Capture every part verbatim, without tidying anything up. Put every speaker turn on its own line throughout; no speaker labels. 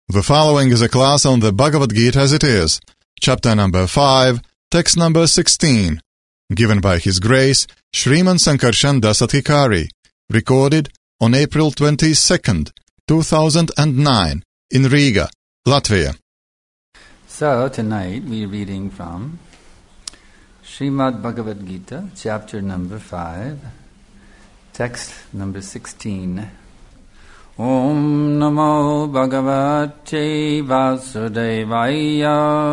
The following is a class on the Bhagavad Gita as it is, chapter number five, text number sixteen, given by His Grace Sriman Sankarshan Dasathikari, recorded on April twenty-second, two thousand nine, in Riga, Latvia.
So tonight we're reading from Srimad Bhagavad Gita, chapter number five, text number sixteen. Om Namo Bhagavate Vasudevaya.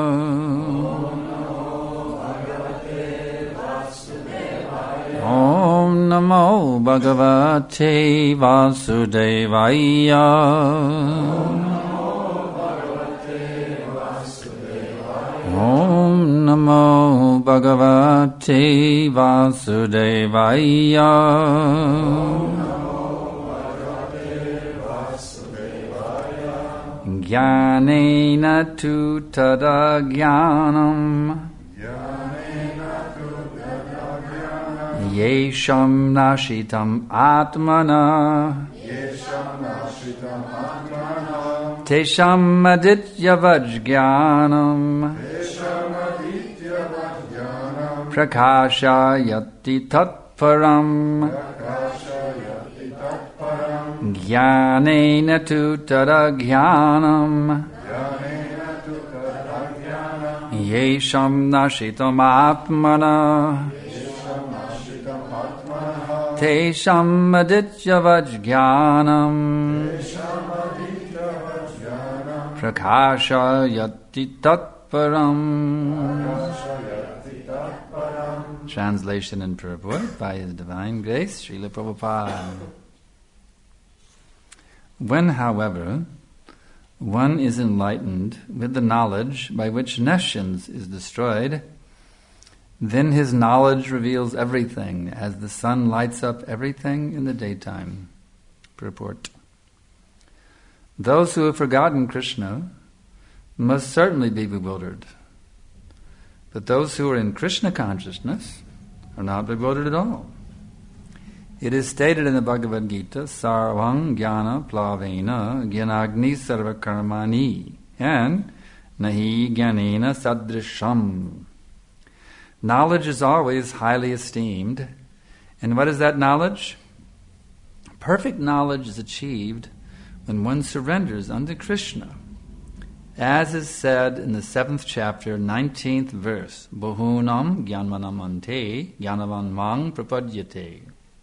Om Namo Bhagavate Vasudevaya. Om Namo Bhagavate Vasudevaya. Jnanena tu tada jnanam yesham nashitam atmana tesham aditya vajjnanam prakashayati tatparam Jnanena tu tada jnanam yesham nashitam atmana tesham aditya vajjnanam prakashayati tatparam. Translation and purport by His Divine Grace Srila Prabhupada. When, however, one is enlightened with the knowledge by which nescience is destroyed, then his knowledge reveals everything, as the sun lights up everything in the daytime. Purport. Those who have forgotten Krishna must certainly be bewildered. But those who are in Krishna consciousness are not bewildered at all. It is stated in the Bhagavad Gita, Sarvang Jnana Plavena Jnanagni Sarvakarmani, and Nahi Jnanena Sadrisham. Knowledge is always highly esteemed. And what is that knowledge? Perfect knowledge is achieved when one surrenders unto Krishna. As is said in the seventh chapter, nineteenth verse, Bahunam Jnanmanam Ante Jnanavan Mang Prapadyate.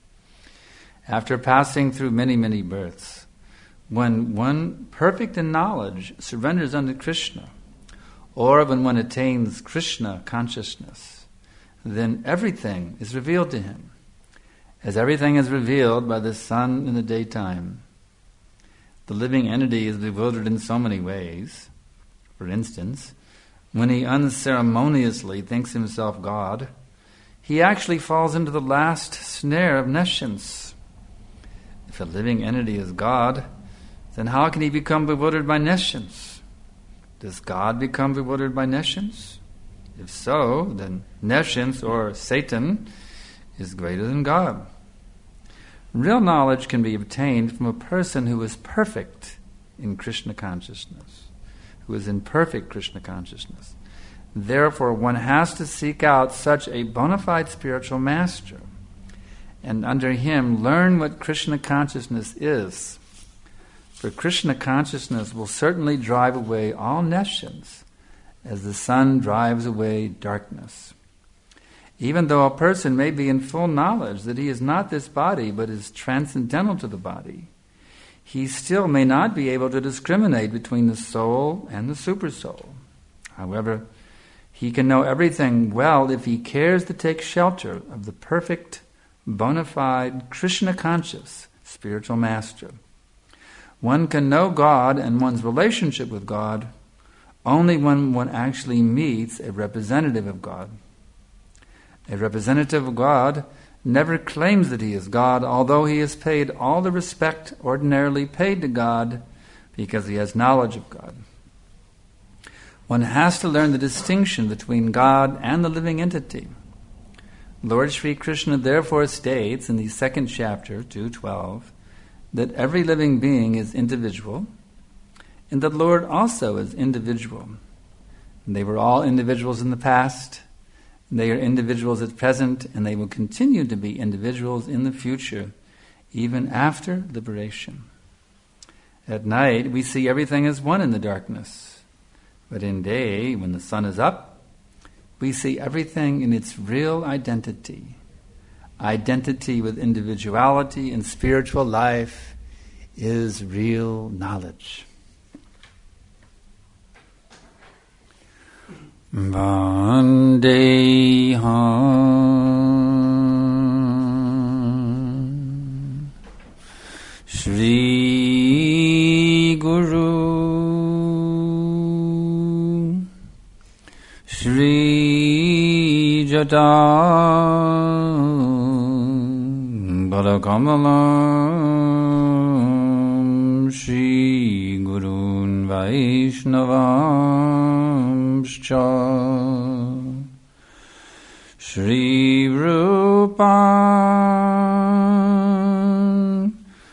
After passing through many, many births, when one perfect in knowledge surrenders unto Krishna, or when one attains Krishna consciousness, then everything is revealed to him, as everything is revealed by the sun in the daytime. The living entity is bewildered in so many ways. For instance, when he unceremoniously thinks himself God, he actually falls into the last snare of nescience. If a living entity is God, then how can he become bewildered by nescience? Does God become bewildered by nescience? If so, then nescience, or Satan, is greater than God. Real knowledge can be obtained from a person who is perfect in Krishna consciousness, who is in perfect Krishna consciousness. Therefore, one has to seek out such a bona fide spiritual master, and under him learn what Krishna consciousness is. For Krishna consciousness will certainly drive away all nescience, as the sun drives away darkness. Even though a person may be in full knowledge that he is not this body, but is transcendental to the body, he still may not be able to discriminate between the soul and the supersoul. However, he can know everything well if he cares to take shelter of the perfect, bona fide, Krishna-conscious spiritual master. One can know God and one's relationship with God only when one actually meets a representative of God. A representative of God never claims that he is God, although he has paid all the respect ordinarily paid to God because he has knowledge of God. One has to learn the distinction between God and the living entity. Lord Sri Krishna therefore states in the second chapter, two twelve, that every living being is individual, and the Lord also is individual. And they were all individuals in the past, they are individuals at present, and they will continue to be individuals in the future, even after liberation. At night, we see everything as one in the darkness. But in day, when the sun is up, we see everything in its real identity. Identity with individuality and spiritual life is real knowledge. Vandeham Shri Guru Shri Jata Balakamalam Shri Gurun Vaishnavamscha Shri Rupan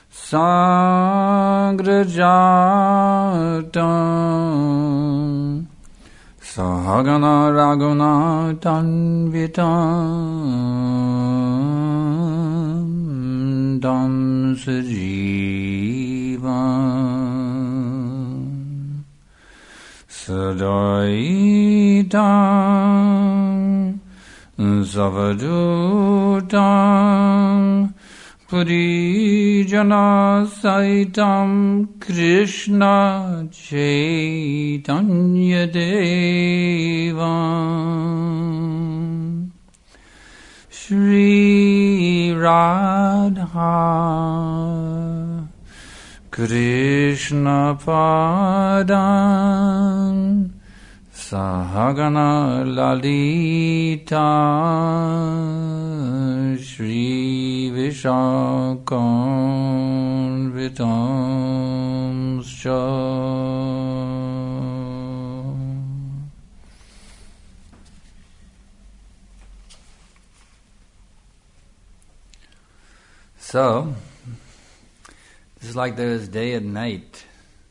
Sangrajatam Sahagana Raguna Tanvitam Dam Sajivam Sadaitam Savadutam Purijana Saitam Krishna Chaitanya Devam Shri Radha Krishna Padam Sahagana Lalita Shri Vishakam Vitamscha. So, this is like there is day and night.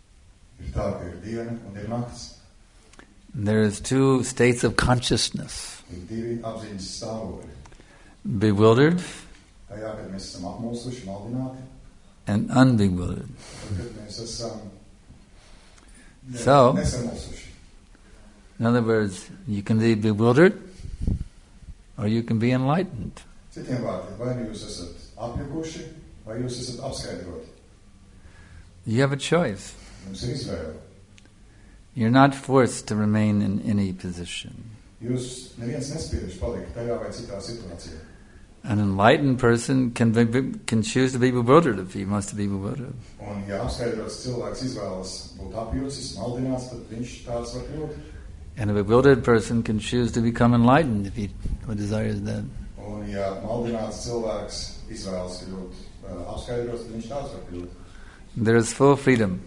There is two states of consciousness. Bewildered and unbewildered. So, in other words, you can be bewildered or you can be enlightened. You have a choice. You're not forced to remain in any position. An enlightened person can be, can choose to be bewildered if he wants to be bewildered. And a bewildered person can choose to become enlightened if he desires that. There is full freedom.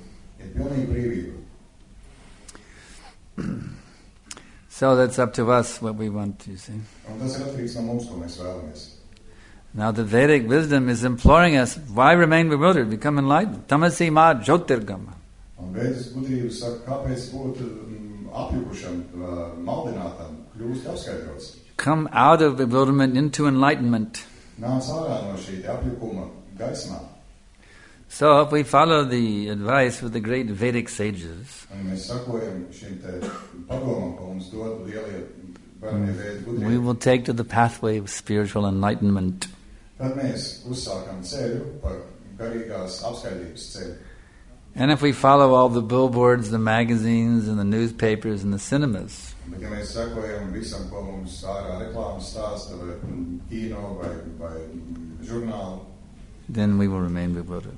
So that's up to us what we want to see. Now the Vedic wisdom is imploring us, why remain bewildered? Become enlightened. Tamasi ma jyotirgama. Come out of bewilderment into enlightenment. So if we follow the advice of the great Vedic sages, we will take to the pathway of spiritual enlightenment. And if we follow all the billboards, the magazines, and the newspapers, and the cinemas, then we will remain bewildered.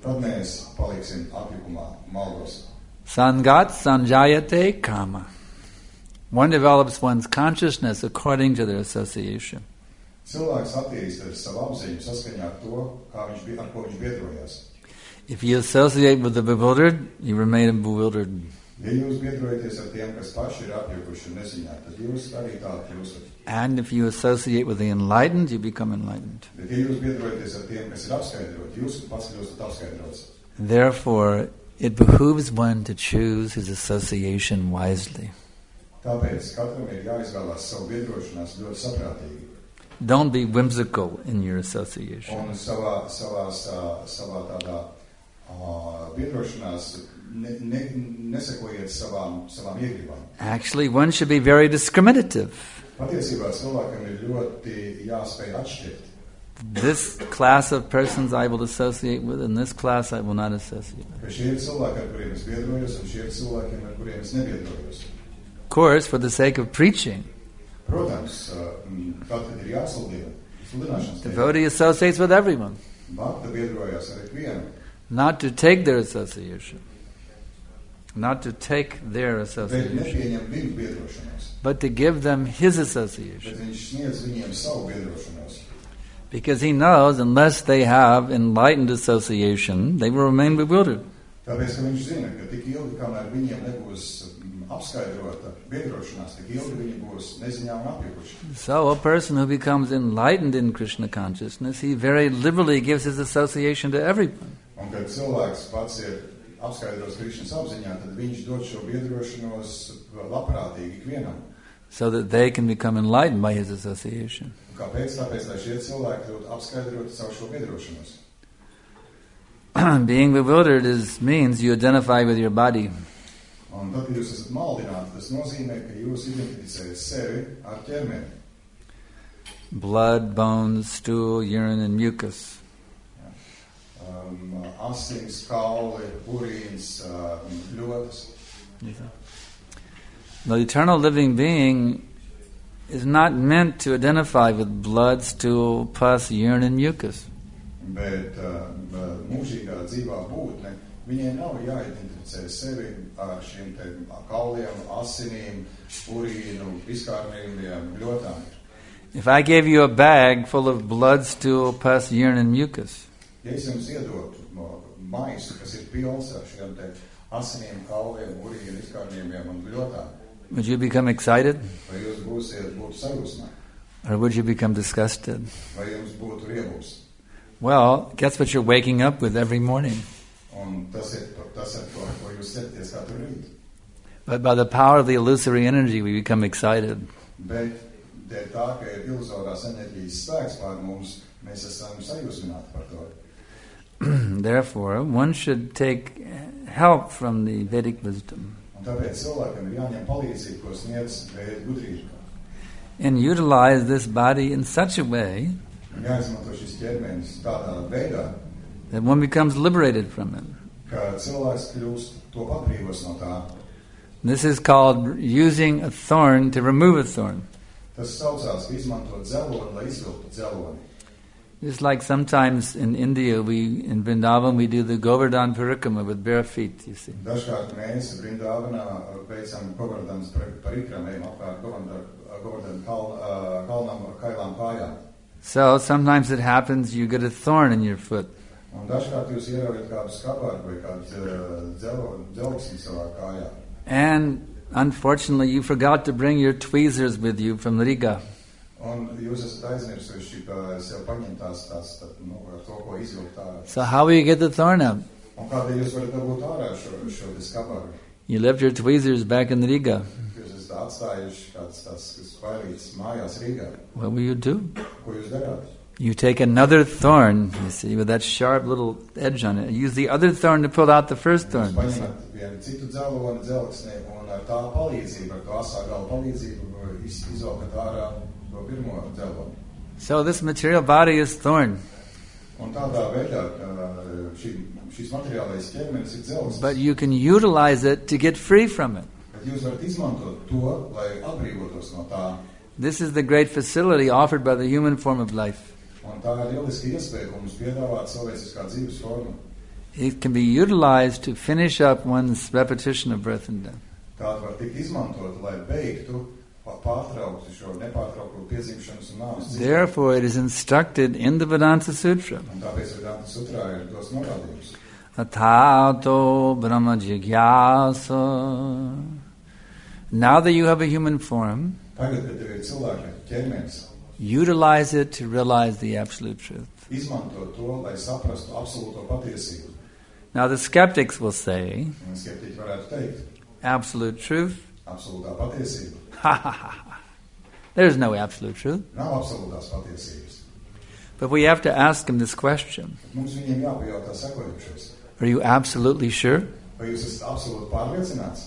Sangat sanjayate kama. One develops one's consciousness according to their association. If you associate with the bewildered, you remain bewildered. And if you associate with the enlightened, you become enlightened. Therefore, it behooves one to choose his association wisely.
Tāpēc katram ir jāizvēlās savu biedrošanās ļoti saprātīgi.
Don't be whimsical in your association.
Un savā, savās, savā tādā uh, biedrošanās ne, ne, nesekojiet savām, savām iegribām.
Actually, one should be very discriminative.
Patiesībā cilvēkam ir ļoti jāspēj atšķirt.
This class of persons I will associate with, and this class I will not associate with.
Šie ir cilvēki, ar kuriem es biedrojos, un šie ir cilvēki, ar kuriem es nebiedrojos.
Of course, for the sake of preaching,
Protams, tad ir jāsludina.
devotee associates with everyone.
Bhakta biedrojas ar ikvienu.
Not to take their association. Not to take their
Bet
association.
nepieņem viņu biedrošanos.
But to give them his association.
Bet viņš sniedz viņiem savu biedrošanos.
Because he knows unless they have enlightened association, they will remain bewildered.
Tāpēc, ka viņš zina, ka tik ilgi, kamēr viņiem nebūs apskaidrota biedrošanās, tik ilgi viņi būs neziņā un apjukuši.
So a person who becomes enlightened in Krishna consciousness, he very liberally gives his association to everyone.
Un kad cilvēks pats ir apskaidros Krišnas apziņā, tad viņš dod šo biedrošanos labprātīgi ikvienam.
So that they can become enlightened by his association.
Kāpēc? Tāpēc, lai šie cilvēki dod apskaidrot savu šo biedrošanos.
Being bewildered is means you identify with your body.
Un tad, kad jūs esat maldināti, tas nozīmē, ka jūs identificējat sevi ar ķermeni.
Blood, bones, stool, urine, and mucus.
Um, asins, kauli, urīns, uh, ļotas.
The eternal living being is not meant to identify with blood, stool, pus, urine, and mucus.
Bet uh, mūžīgā dzīvā būtne, viņai nav jāidentificē sevi ar šiem te kauliem, asinīm, urīnu, viskārnīgiem, ļotām.
If I gave you a bag full of blood, stool, pus, urine, and mucus,
Ja es jums iedotu maisu, kas ir pilns ar šiem te asinīm, kauliem, urīnu, viskārnīgiem un ļotām,
would you become excited?
vai jūs būsiet, būtu sajūsmā,
Or would you become disgusted?
vai jums būtu riebums?
Well, guess what you're waking up with every morning.
Un tas ir, tas ir to, ko jūs cepties katru rītu.
But by the power of the illusory energy, we become excited.
Bet dēļ tā, ka ir iluzorās enerģijas spēks pār mums, mēs esam sajūsmināti par to.
Therefore, one should take help from the Vedic wisdom
Un tāpēc cilvēkam ir jāņem palīdzību, ko sniedz Vēda gudrība.
and utilize this body in such a way
Un jāizmanto šis ķermenis tādā veidā,
that one becomes liberated from it.
ka cilvēks kļūst to atbrīvos no tā.
This is called using a thorn to remove a thorn.
Tas saucās, ka izmantot dzeloni, lai izvilktu dzeloni.
Just like sometimes in India, we in Vrindavan, we do the Govardhan Parikrama with bare feet, you see.
Dažkārt mēs Brindāvanā veicam Govardhanas parikramējam apkārt Govardhana kalnam ar kailām kājām.
So sometimes it happens you get a thorn in your foot.
Un dažkārt jūs ieraujat kādu skapārku vai kādu dzelksni savā kājā.
And unfortunately, you forgot to bring your tweezers with you from Riga.
Un jūs esat aizmirsuši sev paņemt tās, tās tā, nu, ar to, ko izvilkt ārā.
So how will you get the thorn out?
Un kādēļ jūs varat dabūt ārā šo, šo skapārku?
You left your tweezers back in Riga.
Jūs esat atstājuši kāds tās spailītas mājās Rīgā.
What will you do?
Ko jūs darāt?
You take another thorn, you see, with that sharp little edge on it. Use the other thorn to pull out the first
Jūs
thorn.
paņemat vienu citu dzeloni, dzelksni, un ar tā palīdzību, ar to asā gala palīdzību iz, izvelkat ārā to pirmo dzeloni.
So this material body is thorn.
Un tādā veidā šī, šis materiālais ķermenis ir dzelksnis.
But you can utilize it to get free from it.
Bet jūs varat izmantot to, lai atbrīvotos no tā.
This is the great facility offered by the human form of life.
Un tā ir lieliski iespēja, ko mums piedāvāt cilvēciskā dzīves forma.
It can be utilized to finish up one's repetition of birth and death.
Tāda var tikt izmantot, lai beigtu, pārtrauktu šo nepārtraukto piedzimšanas un nāves dzīvi.
Therefore, it is instructed in the Vedanta Sutra.
Un tāpēc Vedanta sutrā ir tos norādījums.
Atato Brahma Jigyasa. Now that you have a human form,
Tagad, kad tev ir cilvēka ķermenis,
utilize it to realize the absolute truth.
izmanto to, lai saprastu absolūto patiesību.
Now the skeptics will say,
Un skeptiķi varētu teikt,
absolute truth.
absolūtā patiesība.
Ha ha ha. There's no absolute truth.
Nav absolūtās patiesības.
But we have to ask them this question.
Bet mums viņiem jāpajautā sekojošais.
Are you absolutely sure?
Vai jūs esat absolūti pārliecināts?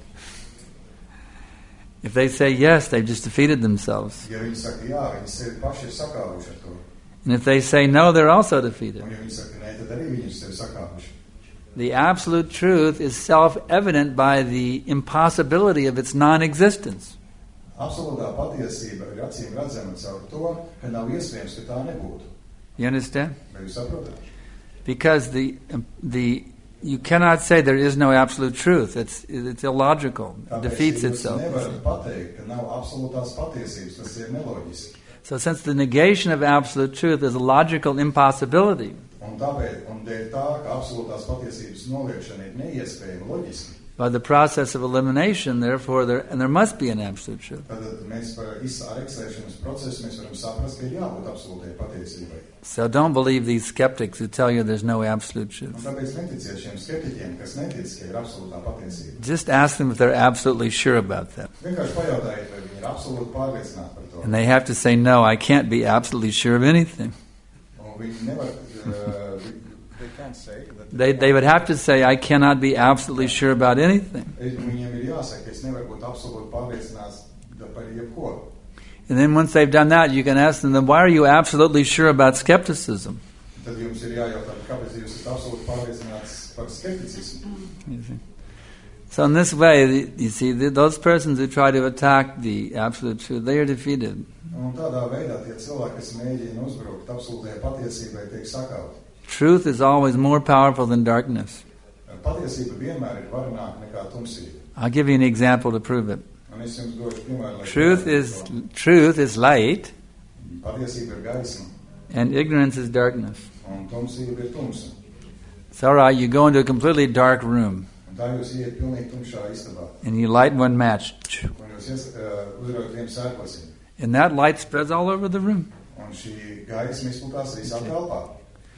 If they say yes, they've just defeated themselves.
Ja viņi saka jā, viņi sevi paši ir sakāvuši ar to.
And if they say no, they're also defeated.
Un ja viņi saka nē, tad arī viņi ir sevi sakāvuši.
The absolute truth is self-evident by the impossibility of its non-existence.
Absolūtā patiesība ir acīm redzama caur to, ka nav iespējams, ka tā nebūtu.
You understand?
Vai jūs saprotat?
Because the the you cannot say there is no absolute truth. It's it's illogical. It defeats itself.
Nevarat pateikt, ka nav absolūtās patiesības, tas ir neloģiski.
So since the negation of absolute truth is a logical impossibility,
Un tāpēc, un dēļ tā, ka absolūtās patiesības noliekšana ir neiespējama loģiski,
by the process of elimination, therefore, there and there must be an absolute truth.
tad mēs par ar ekslēšanas procesu mēs varam saprast, ka ir jābūt absolūtai patiesībai.
So don't believe these skeptics who tell you there's no absolute
Un
truth.
tāpēc neticiet šiem skeptiķiem, kas netic, ka ir absolūtā patiesība.
Just ask them if they're absolutely sure about that.
Vienkārši pajautājiet, vai viņi ir absolūti pārliecināti par to.
And they have to say, no, I can't be absolutely sure of anything.
Un viņi nevar, uh, they can't say that
They, they would have to say, I cannot be absolutely sure about anything.
Viņiem ir jāsaka, es nevaru būt absolūti pārliecināts par jebko.
And then once they've done that, you can ask them, then why are you absolutely sure about skepticism?
Tad jums ir jājautā, kāpēc jūs esat absolūti pārliecināts par skepticismu.
You see. So in this way, you see, those persons who try to attack the absolute truth, they are defeated.
Un tādā veidā tie cilvēki, kas mēģina uzbrukt absolūtajai patiesībai, tiek sakauti.
Truth is always more powerful than darkness.
Patiesība vienmēr ir varenāka nekā tumsība.
I'll give you an example to prove it.
Un es jums došu piemēru, lai
Truth is truth is light,
patiesība ir gaisma,
and ignorance is darkness.
un tumsība ir tumsa.
It's all right. You go into a completely dark room
Un tā jūs iet pilnīgi tumšā istabā.
and you light one match,
Un jūs ies, uh, uzraut vienu sērkosiņu.
and that light spreads all over the room.
Un šī gaisma izplatās visā telpā.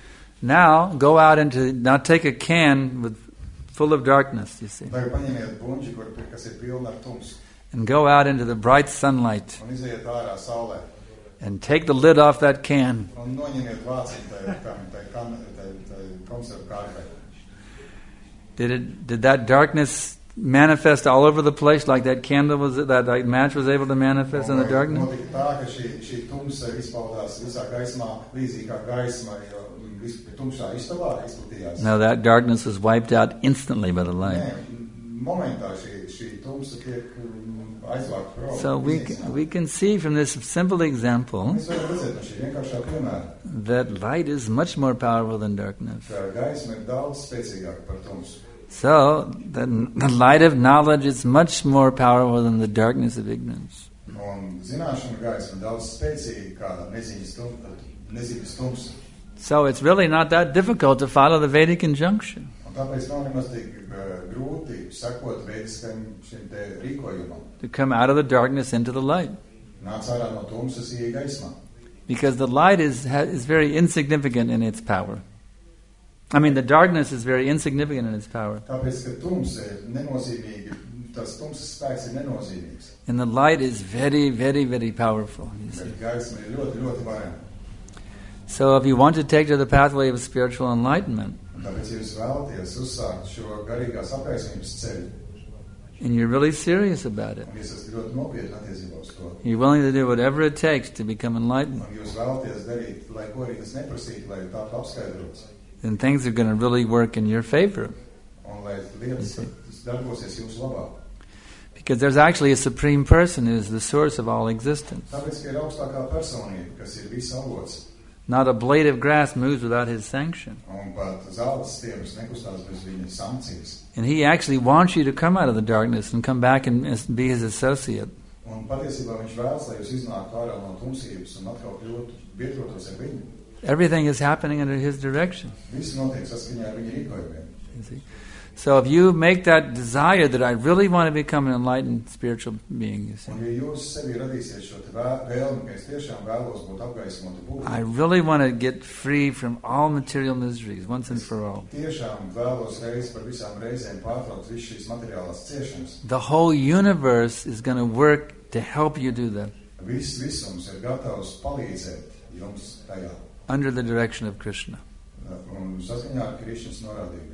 Now go out into now take a can with full of darkness. You see,
Tagad paņemiet buņģi, kur, kas ir pilna ar tumsu,
and go out into the bright sunlight
un iziet ārā saulē.
and take the lid off that can.
Un noņemiet vāciņu tai, tai, tai, tai, tai konservu kārtai.
Did it? Did that darkness manifest all over the place like that candle was? That, that match was able to manifest in the darkness?
Notika tā, ka šī, šī tumsa izpaudās visā gaismā, līdzīgi kā gaisma, jo vis- tumšā istabā izplatījās.
No, that darkness was wiped out instantly by the light.
Nē, momentā šī, šī tumsa tiek um, aizvākta prom.
So we can, we can see from this simple example
Mēs varam redzēt no šī vienkāršā piemēra,
that light is much more powerful than darkness.
ka gaisma ir daudz spēcīgāka par tumsu.
So the, the light of knowledge is much more powerful than the darkness of ignorance.
Un zināšana gaisma daudz spēcīga kā neziņas tum, neziņas tumsa.
So it's really not that difficult to follow the Vedic injunction.
Un tāpēc nav nemaz tik uh, grūti sekot veidiskam šim te rīkojumam.
To come out of the darkness into the light.
Nāc ārā no tumsas ieej gaismā.
Because the light is ha- is very insignificant in its power. I mean, the darkness is very insignificant in its power.
Tāpēc, ka tumsa ir nenozīmīga, tas tumsas spēks ir nenozīmīgs.
And the light is very, very, very powerful. You see.
Bet gaisma ir ļoti, ļoti varena.
So if you want to take to the pathway of spiritual enlightenment,
Un tāpēc, ja jūs vēlaties uzsākt šo garīgās apgaismības ceļu,
and you're really serious about it,
un jūs esat ļoti nopietni attiecībā uz to,
you're willing to do whatever it takes to become enlightened,
un jūs vēlaties darīt, lai ko arī tas neprasītu, lai tā apskaidrots,
then things are going to really work in your favor.
un lai lietas darbosies jūsu labā.
Because there's actually a supreme person who is the source of all existence.
Tāpēc, ka ir augstākā personība, kas ir visa avots,
Not a blade of grass moves without his sanction.
un pat zelta stiebrs nekustās bez viņa sankcijas.
And he actually wants you to come out of the darkness and come back and be his associate.
Un patiesībā viņš vēlas, lai jūs iznāktu ārā no tumsības un atkal kļūtu biedrotos ar viņu.
Everything is happening under his direction.
Viss notiek saskaņā ar viņa rīkojumiem.
You see? So if you make that desire that I really want to become an enlightened spiritual being, you see,
Un, ja jūs sevī radīsiet šo te vē- vēlmi, ka es tiešām vēlos būt apgaismota būtne,
I really want to get free from all material miseries once and for all.
tiešām vēlos reiz par visām reizēm pārtraukt visu šīs materiālās ciešanas.
The whole universe is going to work to help you do that
Viss visums ir gatavs palīdzēt jums tajā.
under the direction of Krishna.
Un saskaņā ar Krišnas norādījumu.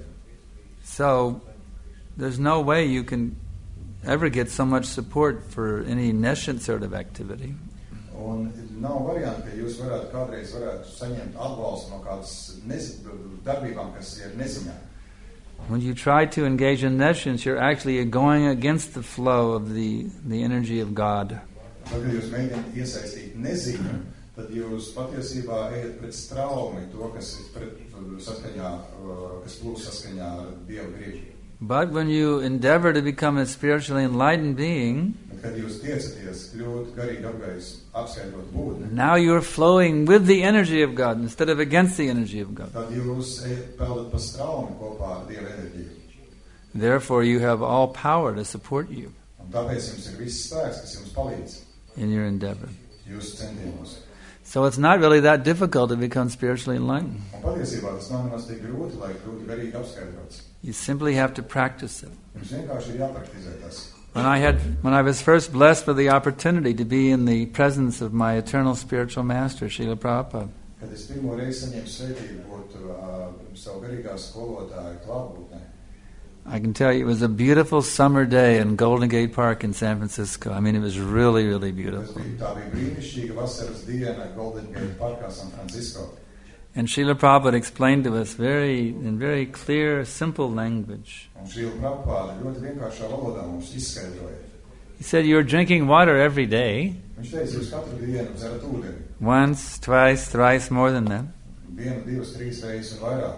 So there's no way you can ever get so much support for any nescient sort of activity.
Un nav varianti, ka jūs varētu kādreiz varētu saņemt atbalstu no kādas nez, darbībām, kas ir neziņā.
When you try to engage in nescience, you're actually going against the flow of the, the energy of God.
Tad, kad jūs mēģināt iesaistīt neziņu, tad jūs patiesībā ejat pret straumi to, kas ir pret saskaņā, kas plūs saskaņā ar Dievu gribu.
But when you endeavor to become a spiritually enlightened being,
Bet, kad jūs tiecaties kļūt garīgi apgais, apskaidrot būtni,
now you're flowing with the energy of God instead of against the energy of God.
tad jūs ejat peldat pa straumi kopā ar Dieva enerģiju.
Therefore, you have all power to support you
Un tāpēc jums ir viss spēks, kas jums palīdz
in your endeavor.
jūsu centienos.
So it's not really that difficult to become spiritually enlightened.
Un patiesībā tas nav nemaz tik grūti, lai kļūtu garīgi apskaidrots.
You simply have to practice it.
Jums vienkārši ir jāpraktizē tas.
When I had, when I was first blessed with the opportunity to be in the presence of my eternal spiritual master, Srila Prabhupada,
Kad es pirmo reizi saņēmu svētību būt uh, savu garīgā skolotāju klātbūtnē,
I can tell you it was a beautiful summer day in Golden Gate Park in San Francisco. I mean, it was really, really
tas
beautiful.
bija, tā bija brīnišķīga vasaras diena Golden Gate parkā San Francisco.
And Srila Prabhupada explained to us very, in very clear, simple language.
Un Šrila Prabhupāda ļoti vienkāršā valodā mums izskaidroja.
He said, you're drinking water every day,
Viņš teica, jūs katru dienu dzerat ūdeni.
once, twice, thrice, more than that.
Vienu, divas, trīs reizes un vairāk.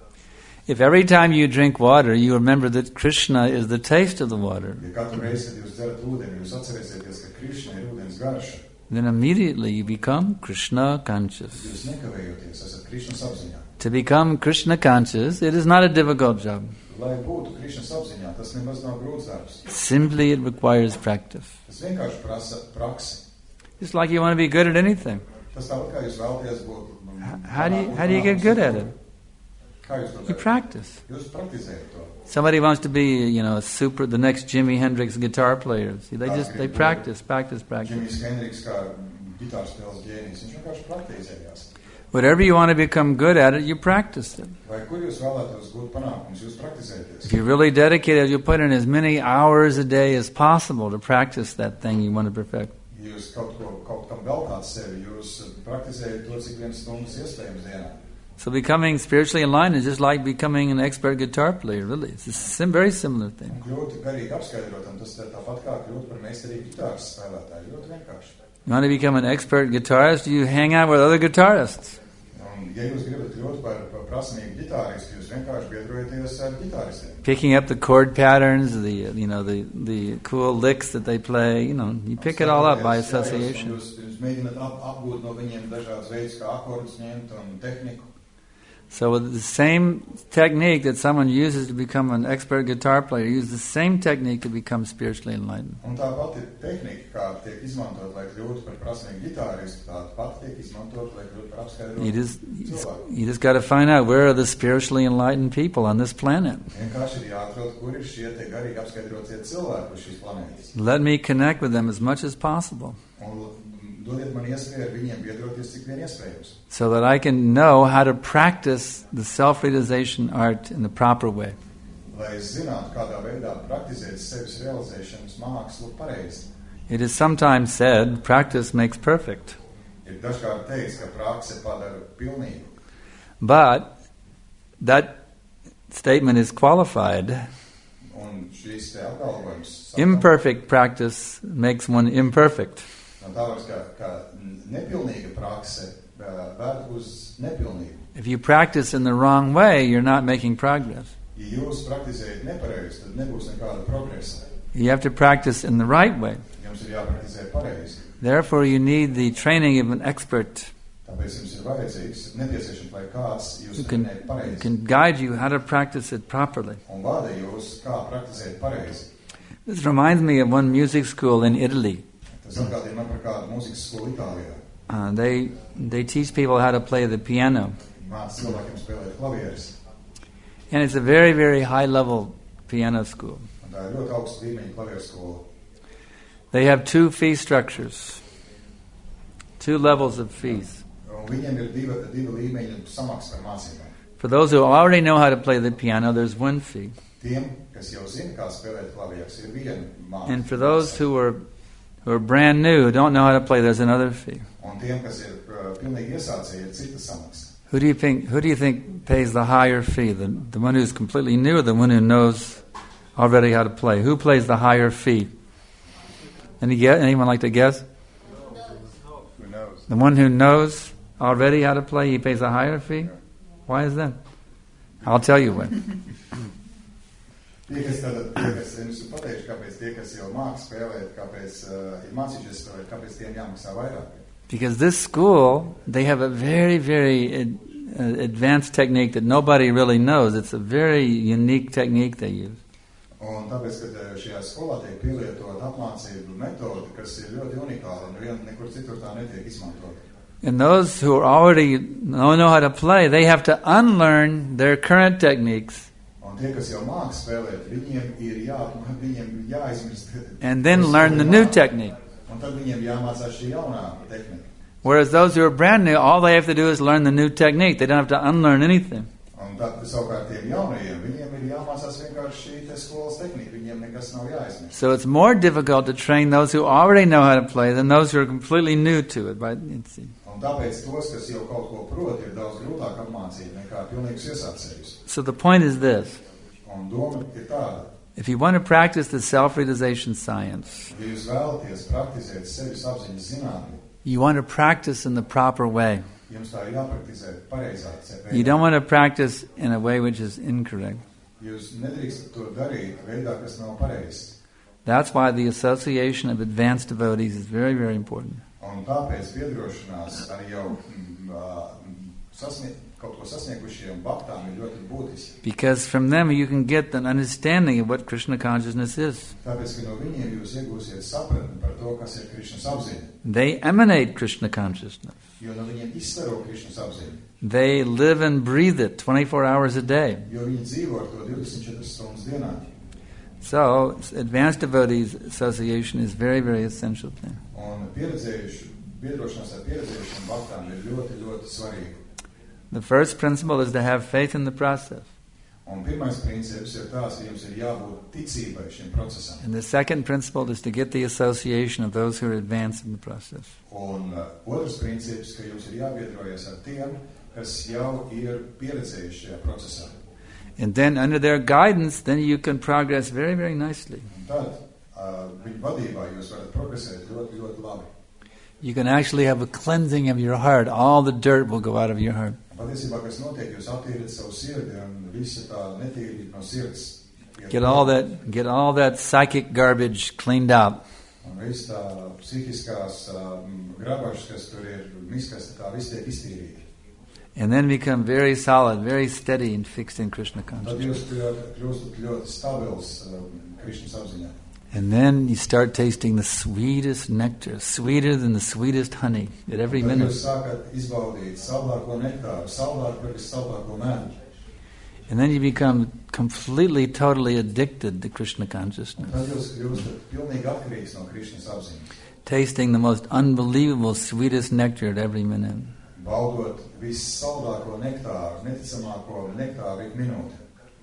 If every time you drink water, you remember that Krishna is the taste of the water,
Ja katru reizi, kad jūs dzerat ūdeni, jūs atcerēsieties, ka Krišna ir ūdens garša.
then immediately you become Krishna conscious.
Jūs nekavējoties, esat Krišnas apziņā.
To become Krishna conscious, it is not a difficult job.
Lai būtu Krišnas apziņā, tas nemaz nav grūts darbs.
Simply it requires practice.
Tas vienkārši prasa praksi.
Just like you want to be good at anything.
Tas tāpat kā jūs vēlaties būt.
How do you, how do you get good at it?
Kā jūs to
You
darat?
practice.
Jūs praktizējat to.
Somebody wants to be, you know, a super, the next Jimi Hendrix guitar player. See, they just, they practice, practice, practice.
Džimis Hendriks kā ģitāras spēles ģēnijs, viņš vienkārši praktizējās.
Whatever you want to become good at it, you practice it.
Vai kur jūs vēlētos gūt panākumus, jūs praktizēties.
If you're really dedicated, you put in as many hours a day as possible to practice that thing you want to perfect.
Ja jūs kaut, ko, kaut kam veltāt sevi, jūs praktizējat to, cik viens stundas iespējams dienā.
So becoming spiritually enlightened is just like becoming an expert guitar player, really. It's a sim- very similar thing.
Un kļūt garīgi apskaidrotam, tas ir tāpat kā kļūt par meistarīgu ģitāras spēlētāju. Ļoti vienkārši.
You want to become an expert guitarist, you hang out with other guitarists.
Un, ja jūs gribat kļūt par, par prasmīgu ģitāristu, jūs vienkārši biedrojaties ar ģitāristiem.
Picking up the chord patterns, the you know the the cool licks that they play, you know, you pick it all up by association.
Jūs, jūs mēģināt ap, apgūt no viņiem dažādas veidus, kā akordus ņemt un tehniku.
So with the same technique that someone uses to become an expert guitar player, use the same technique to become spiritually enlightened.
Un tā pati tehnika, kā tiek izmantot, lai kļūtu par prasmīgu ģitāristu, tā pati tiek izmantot, lai kļūtu par apskaidrotu
You just you just,
cilvēku.
you just got to find out where are the spiritually enlightened people on this planet.
Vienkārši ir jāatrod, kur ir šie te garīgi apskaidrotie cilvēki uz šīs planētas.
Let me connect with them as much as possible,
Un dodiet man iespēju ar viņiem biedroties, cik vien iespējams.
so that I can know how to practice the self-realization art in the proper way.
Lai es zinātu, kādā veidā praktizēt sevis realizēšanas mākslu pareizi.
It is sometimes said, practice makes perfect.
Ir dažkārt teiks, ka prakse padara pilnīgu.
But that statement is qualified.
Un šīs te apgalvojums
Imperfect practice makes one imperfect.
un tā vairs kā, kā nepilnīga prakse vērt uz nepilnību.
If you practice in the wrong way, you're not making progress.
Ja jūs praktizējat nepareizi, tad nebūs nekāda progresa.
You have to practice in the right way.
Jums ir jāpraktizē pareizi.
Therefore, you need the training of an expert.
Tāpēc jums ir vajadzīgs, nepieciešams, lai kāds jūs
who can,
trenē pareizi.
can guide you how to practice it properly.
Un vada jūs, kā praktizēt pareizi.
This reminds me of one music school in Italy.
Tas atgādina man par kādu mūzikas skolu Itālijā.
Uh, they they teach people how to play the piano.
Māc cilvēkiem spēlēt klavieres.
And it's a very, very high level piano school.
Un tā ir ļoti augsta līmeņa klavieru skola.
They have two fee structures, two levels of fees.
Un viņiem ir divi, divi līmeņi samaksa par mācībām.
For those who already know how to play the piano, there's one fee.
Tiem, kas jau zina, kā spēlēt klavierus, ir viena mācība.
And for those who are who are brand new, who don't know how to play, there's another fee.
Un tiem, kas ir uh, pilnīgi iesācēji, ir cita samaksa.
Who do you think who do you think pays the higher fee? The the one who's completely new or the one who knows already how to play? Who pays the higher fee? Any guess? Anyone like to guess?
Who knows?
The one who knows already how to play, he pays a higher fee? Why is that? I'll tell you when.
Tie, kas tātad, tie, kas, jums ir pateikšu, kāpēc tie, kas jau māk spēlēt, kāpēc uh, ir mācījušies spēlēt, kāpēc tiem jāmaksā vairāk.
Because this school, they have a very, very ad, uh, advanced technique that nobody really knows. It's a very unique technique they use.
Un tāpēc, kad šajā skolā tiek pielietot apmācību metodi, kas ir ļoti unikāla, un vien nekur citur tā netiek izmantot.
And those who already know, know how to play, they have to unlearn their current techniques.
Un tie, kas jau māk spēlēt, viņiem ir jā, viņiem jāizmirst.
And then learn the new technique.
Un tad viņiem jāmācās šī jaunā tehnika.
Whereas those who are brand new, all they have to do is learn the new technique. They don't have to unlearn anything.
Un tad savukārt tiem jaunajiem, viņiem ir jāmācās vienkārši šī te skolas tehnika, viņiem nekas nav jāizmirst.
So it's more difficult to train those who already know how to play than those who are completely new to it. But it's,
Un tāpēc tos, kas jau kaut ko prot, ir daudz grūtāk apmācīt nekā pilnīgus iesācējus.
so the point is this.
Un doma ir tāda,
If you want to practice the self-realization science,
ja jūs vēlaties praktizēt sevis apziņas zinātni,
you want to practice in the proper way.
jums tā ir jāpraktizē pareizā veidā.
You don't want to practice in a way which is incorrect.
Jūs nedrīkstat to darīt veidā, kas nav pareizs.
That's why the association of advanced devotees is very, very important.
Un tāpēc biedrošanās arī jau mm, sasnie, kaut ko sasniegušiem baktām ir ļoti būtiski.
Because from them you can get an understanding of what Krishna consciousness is.
Tāpēc, ka no viņiem jūs iegūsiet sapratni par to, kas ir Krišnas apziņa.
They emanate Krishna consciousness.
Jo no viņiem izstaro Krišnas apziņu.
They live and breathe it twenty-four hours a day.
Jo viņi dzīvo ar to divdesmit četras stundas dienā.
So, advanced devotees association is very, very essential thing.
Un pieredzējuši, biedrošanās ar pieredzējušiem baktām ir ļoti, ļoti svarīgi.
The first principle is to have faith in the process.
Un pirmais princips ir tās, ka jums ir jābūt ticībai šim procesam.
And the second principle is to get the association of those who are advanced in the process.
Un uh, otrs princips, ka jums ir jābiedrojas ar tiem, kas jau ir pieredzējuši šajā procesā.
And then under their guidance, then you can progress very, very nicely.
Un tad uh, viņu vadībā jūs varat progresēt ļoti, ļoti labi.
You can actually have a cleansing of your heart. All the dirt will go out of your heart.
Patiesībā, kas notiek, jūs attīrat savu sirdi un visa tā netīrība no sirds.
Get all that, get all that psychic garbage cleaned out.
Un viss tā psihiskās um, grabažas, kas tur ir miskasta, tā viss tiek iztīrīta.
And then become very solid, very steady and fixed in Krishna
Tad
consciousness.
jūs kļūstat ļoti stabils um, Krišnas apziņā.
And then you start tasting the sweetest nectar, sweeter than the sweetest honey at every
Tad
minute.
jūs sākat izbaudīt saldāko nektāru, saldāku par vissaldāko medu.
And then you become completely, totally addicted to Krishna consciousness,
Tad jūs kļūstat pilnīgi atkarīgs no Krišnas apziņas.
tasting the most unbelievable, sweetest nectar at every minute.
Baudot vissaldāko nektāru, neticamāko nektāru ik minūti.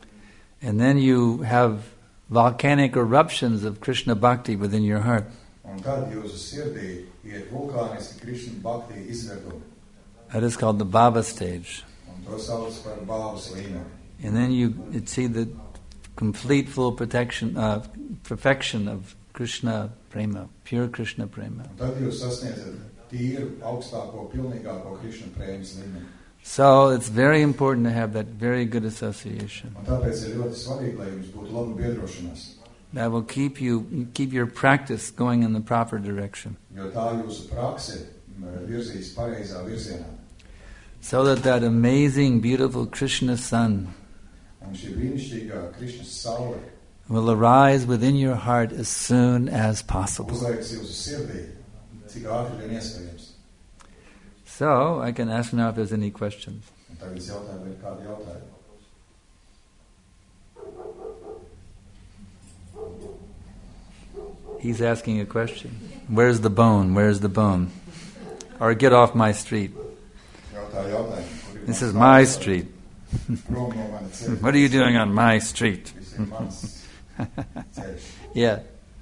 And then you have volcanic eruptions of Krishna bhakti within your heart.
Un tad jūsu sirdī iet vulkāniski Krišna bhakti izvirdumi.
That is called the Bhava stage.
Un to sauc par bāvas līmeni.
And then you see the complete, full protection, uh, perfection of Krishna prema, pure Krishna prema.
Un tad jūs sasniedzat tīru, augstāko, pilnīgāko Krišna prēmas līmeni.
So it's very important to have that very good association.
Un tāpēc ir ļoti svarīgi, lai jums būtu laba biedrošanās.
That will keep you keep your practice going in the proper direction.
Jo tā jūsu prakse virzīs pareizā virzienā.
So that that amazing, beautiful Krishna sun
Un šī brīnišķīgā Krišnas saule
will arise within your heart as soon as possible.
uzlaiks jūsu sirdī, cik ātri vien iespējams.
So, I can ask now if there's any questions.
Un tagad es jautāju, vai ir kādi jautājumi?
He's asking a question. Where's the bone? Where's the bone? Or get off my street.
Jautāju jautājumu. Kur ir
This
mans
is my
vārds?
street.
Prom no mana ceļa.
What are you doing on my street?
Viss ir mans ceļš.
Yeah.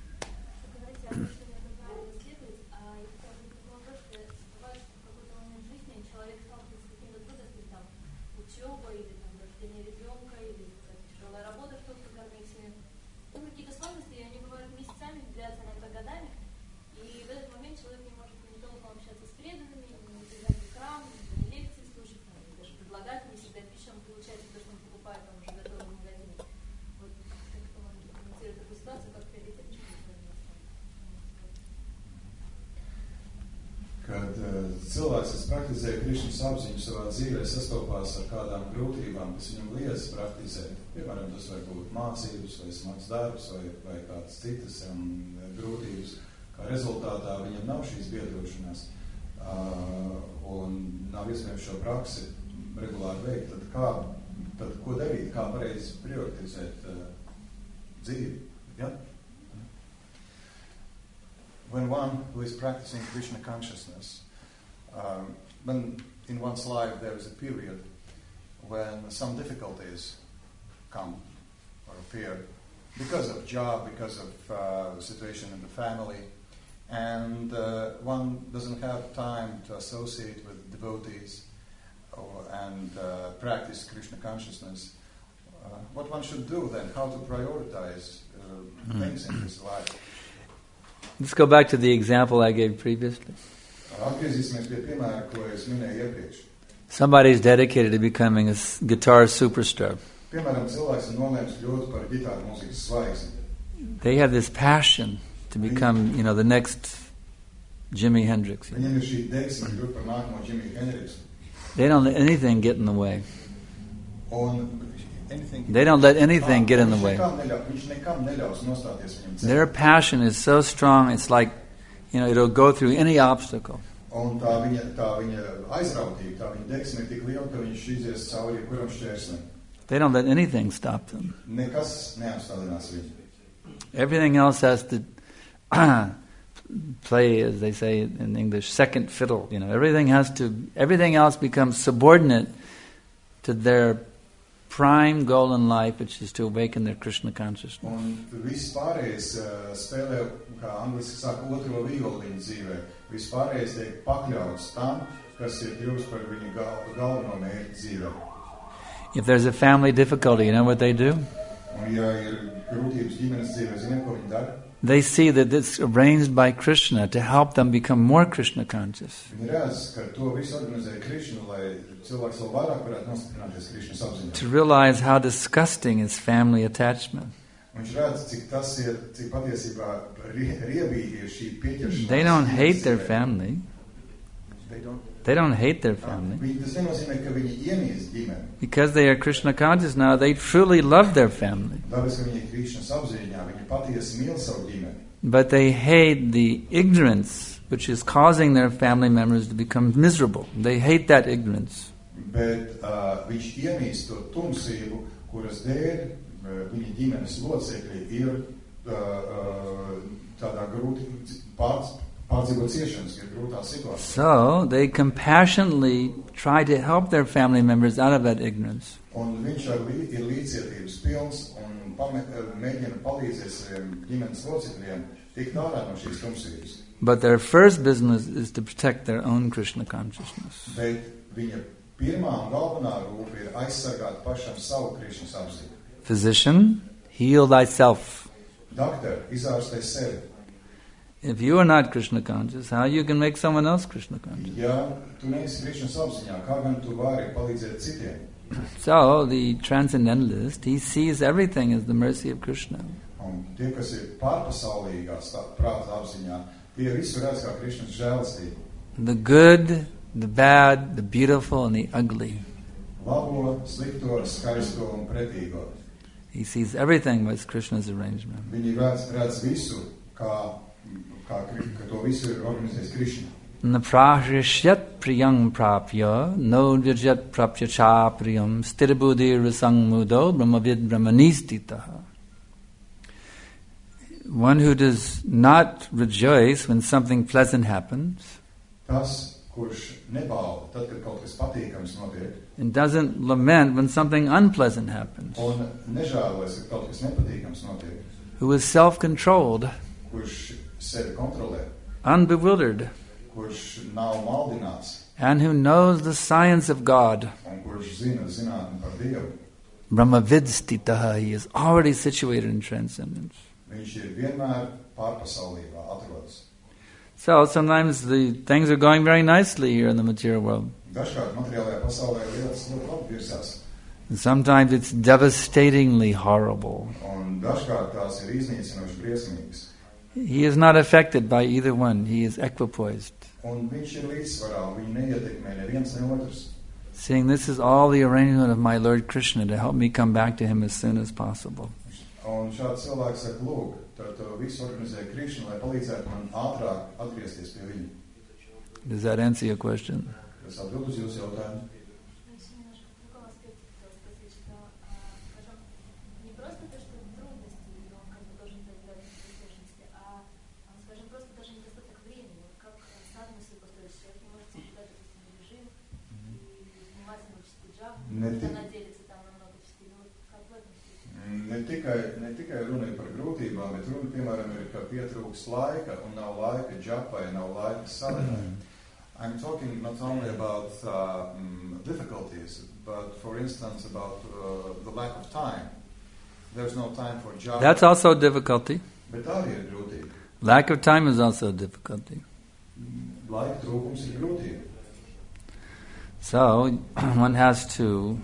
Kad uh, cilvēks, kas praktizē Krišnas apziņu savā dzīvē, sastopās ar kādām grūtībām, kas viņam liedz praktizēt, piemēram, tas var būt mācības, vai smags darbs, vai, vai kādas citas um, grūtības, kā rezultātā viņam nav šīs biedrošanās uh, un nav iespējams šo praksi regulāri veikt, tad, kā, tad ko darīt, kā pareizi prioritizēt uh, dzīvi? Ja? When one who is practicing Krishna consciousness, um, when in one's life there is a period when some difficulties come or appear because of job, because of uh, the situation in the family, and uh, one doesn't have time to associate with devotees or, and uh, practice Krishna consciousness, uh, what one should do then, how to prioritize uh, mm. things in his life.
Let's go back to the example I gave previously.
Atgriezīsimies pie piemēra, ko es minēju iepriekš.
Somebody's dedicated to becoming a s- guitar superstar.
Piemēram, cilvēks ir nolēmis kļūt par ģitāru mūzikas zvaigzni.
They have this passion to become, you know, the next Jimi Hendrix. You know.
Viņam ir šī deksme kļūt par nākamo Jimi Hendriksu.
They don't let anything get in the way.
Un anything,
They don't let anything get in the
viņš
way.
nekam neļau, viņš nekam neļaus nostāties viņam ceļā.
Their passion is so strong, it's like, you know, it'll go through any obstacle.
Un tā viņa, tā viņa aizrautība, tā viņa deksme ir tik liela, ka viņš izies cauri jebkuram šķērslim.
They don't let anything stop them.
Nekas neapstādinās viņu.
Everything else has to play, as they say in English, second fiddle. You know, everything has to. Everything else becomes subordinate to their prime goal in life, which is to awaken their Krishna consciousness.
Un viss pārējais uh, spēlē, kā angliski saka, otro violiņu dzīvē. Viss pārējais tiek pakļauts tam, kas ir kļuvis par viņu gal, galveno mērķi dzīvē.
If there's a family difficulty, you know what they do?
Un ja ir grūtības ģimenes dzīvē, ziniet, ko viņi dara?
They see that it's arranged by Krishna to help them become more Krishna conscious.
Viņi redz, ka to visu organizē Krišna, lai cilvēks vēl vairāk varētu nostiprināties Krišnas apziņā.
To realize how disgusting is family attachment.
Viņš redz, cik tas ir, cik patiesībā rie, riebīgi ir šī pieķeršanās.
They don't hate their family.
They don't.
They don't hate their family.
Viņi, tas nenozīmē, ka viņi iemīst ģimeni.
Because they are Krishna conscious now, they truly love their family.
Tāpēc, ka viņi ir Krišnas apziņā, viņi patiesi mīl savu ģimeni.
But they hate the ignorance which is causing their family members to become miserable. They hate that ignorance.
Bet uh, viņš iemīst to tumsību, kuras dēļ uh, viņa ģimenes locekļi ir uh, uh, tādā grūti pār, pārdzīvot ciešanas, ir grūtā situācijā.
So they compassionately try to help their family members out of that ignorance.
Un viņš ar lī, ir līdzietības pilns un pame, mēģina palīdzēt saviem ģimenes locekļiem tikt ārā no šīs tumsības.
But their first business is to protect their own Krishna consciousness.
Bet viņa pirmā un galvenā rūpa ir aizsargāt pašam savu Krišnas apziņu.
Physician, heal thyself.
Doktor, izārstē sevi.
If you are not Krishna conscious, how you can make someone else Krishna conscious?
Ja tu neesi Krišnas apziņā, kā gan tu vari palīdzēt citiem?
So the transcendentalist, he sees everything as the mercy of Krishna.
Un tie, kas ir pārpasaulīgās prāta apziņā, tie visu redz kā Krišnas žēlastību.
the good, the bad, the beautiful, and the ugly.
Labo, slikto, skaisto un pretīgo.
He sees everything as Krishna's arrangement.
Viņi redz, redz visu, kā, kā, ka to visu ir organizējis Krishna.
Naprahrishyat priyam prapya, no vijat prapya cha priyam, sthirabudhi rasang mudo, brahmavid brahmanistitaha. One who does not rejoice when something pleasant happens,
Tas, kurš nebauda tad, kad kaut kas patīkams notiek,
and doesn't lament when something unpleasant happens,
un nežēlojas, ka kaut kas nepatīkams notiek,
who is self-controlled,
kurš sevi kontrolē,
unbewildered,
kurš nav maldināts,
and who knows the science of God,
un kurš zina zinātni par Dievu,
brahmavidstitaha, he is already situated in transcendence.
viņš ir vienmēr pārpasaulībā atrodas.
So sometimes the things are going very nicely here in the material world.
Dažkārt materiālajā pasaulē lietas ļoti labi virsās,
And sometimes it's devastatingly horrible.
un dažkārt tās ir iznīcinoši briesmīgas.
He is not affected by either one. He is equipoised.
Un viņš ir līdzsvarā, viņu neietekmē neviens ne otrs.
Saying, this is all the arrangement of my Lord Krishna to help me come back to him as soon as possible.
Un šāds cilvēks saka, lūk, tad to visu organizē Krišna, lai palīdzētu man ātrāk atgriezties pie viņa.
Does that answer your question?
Tas atbild uz jūsu jautājumu. Ne, tik, ne, tikai, ne tikai runa ir par grūtībām, bet runa, piemēram, ir, ka pietrūks laika un nav laika džapai, nav laika sadarbībai. I'm talking not only about uh, um, difficulties, but for instance about uh, the lack of time. There's no time for japa.
That's also a difficulty.
Bet arī ir grūtība.
Lack of time is also a difficulty.
Laika trūkums ir grūtība.
So, one has to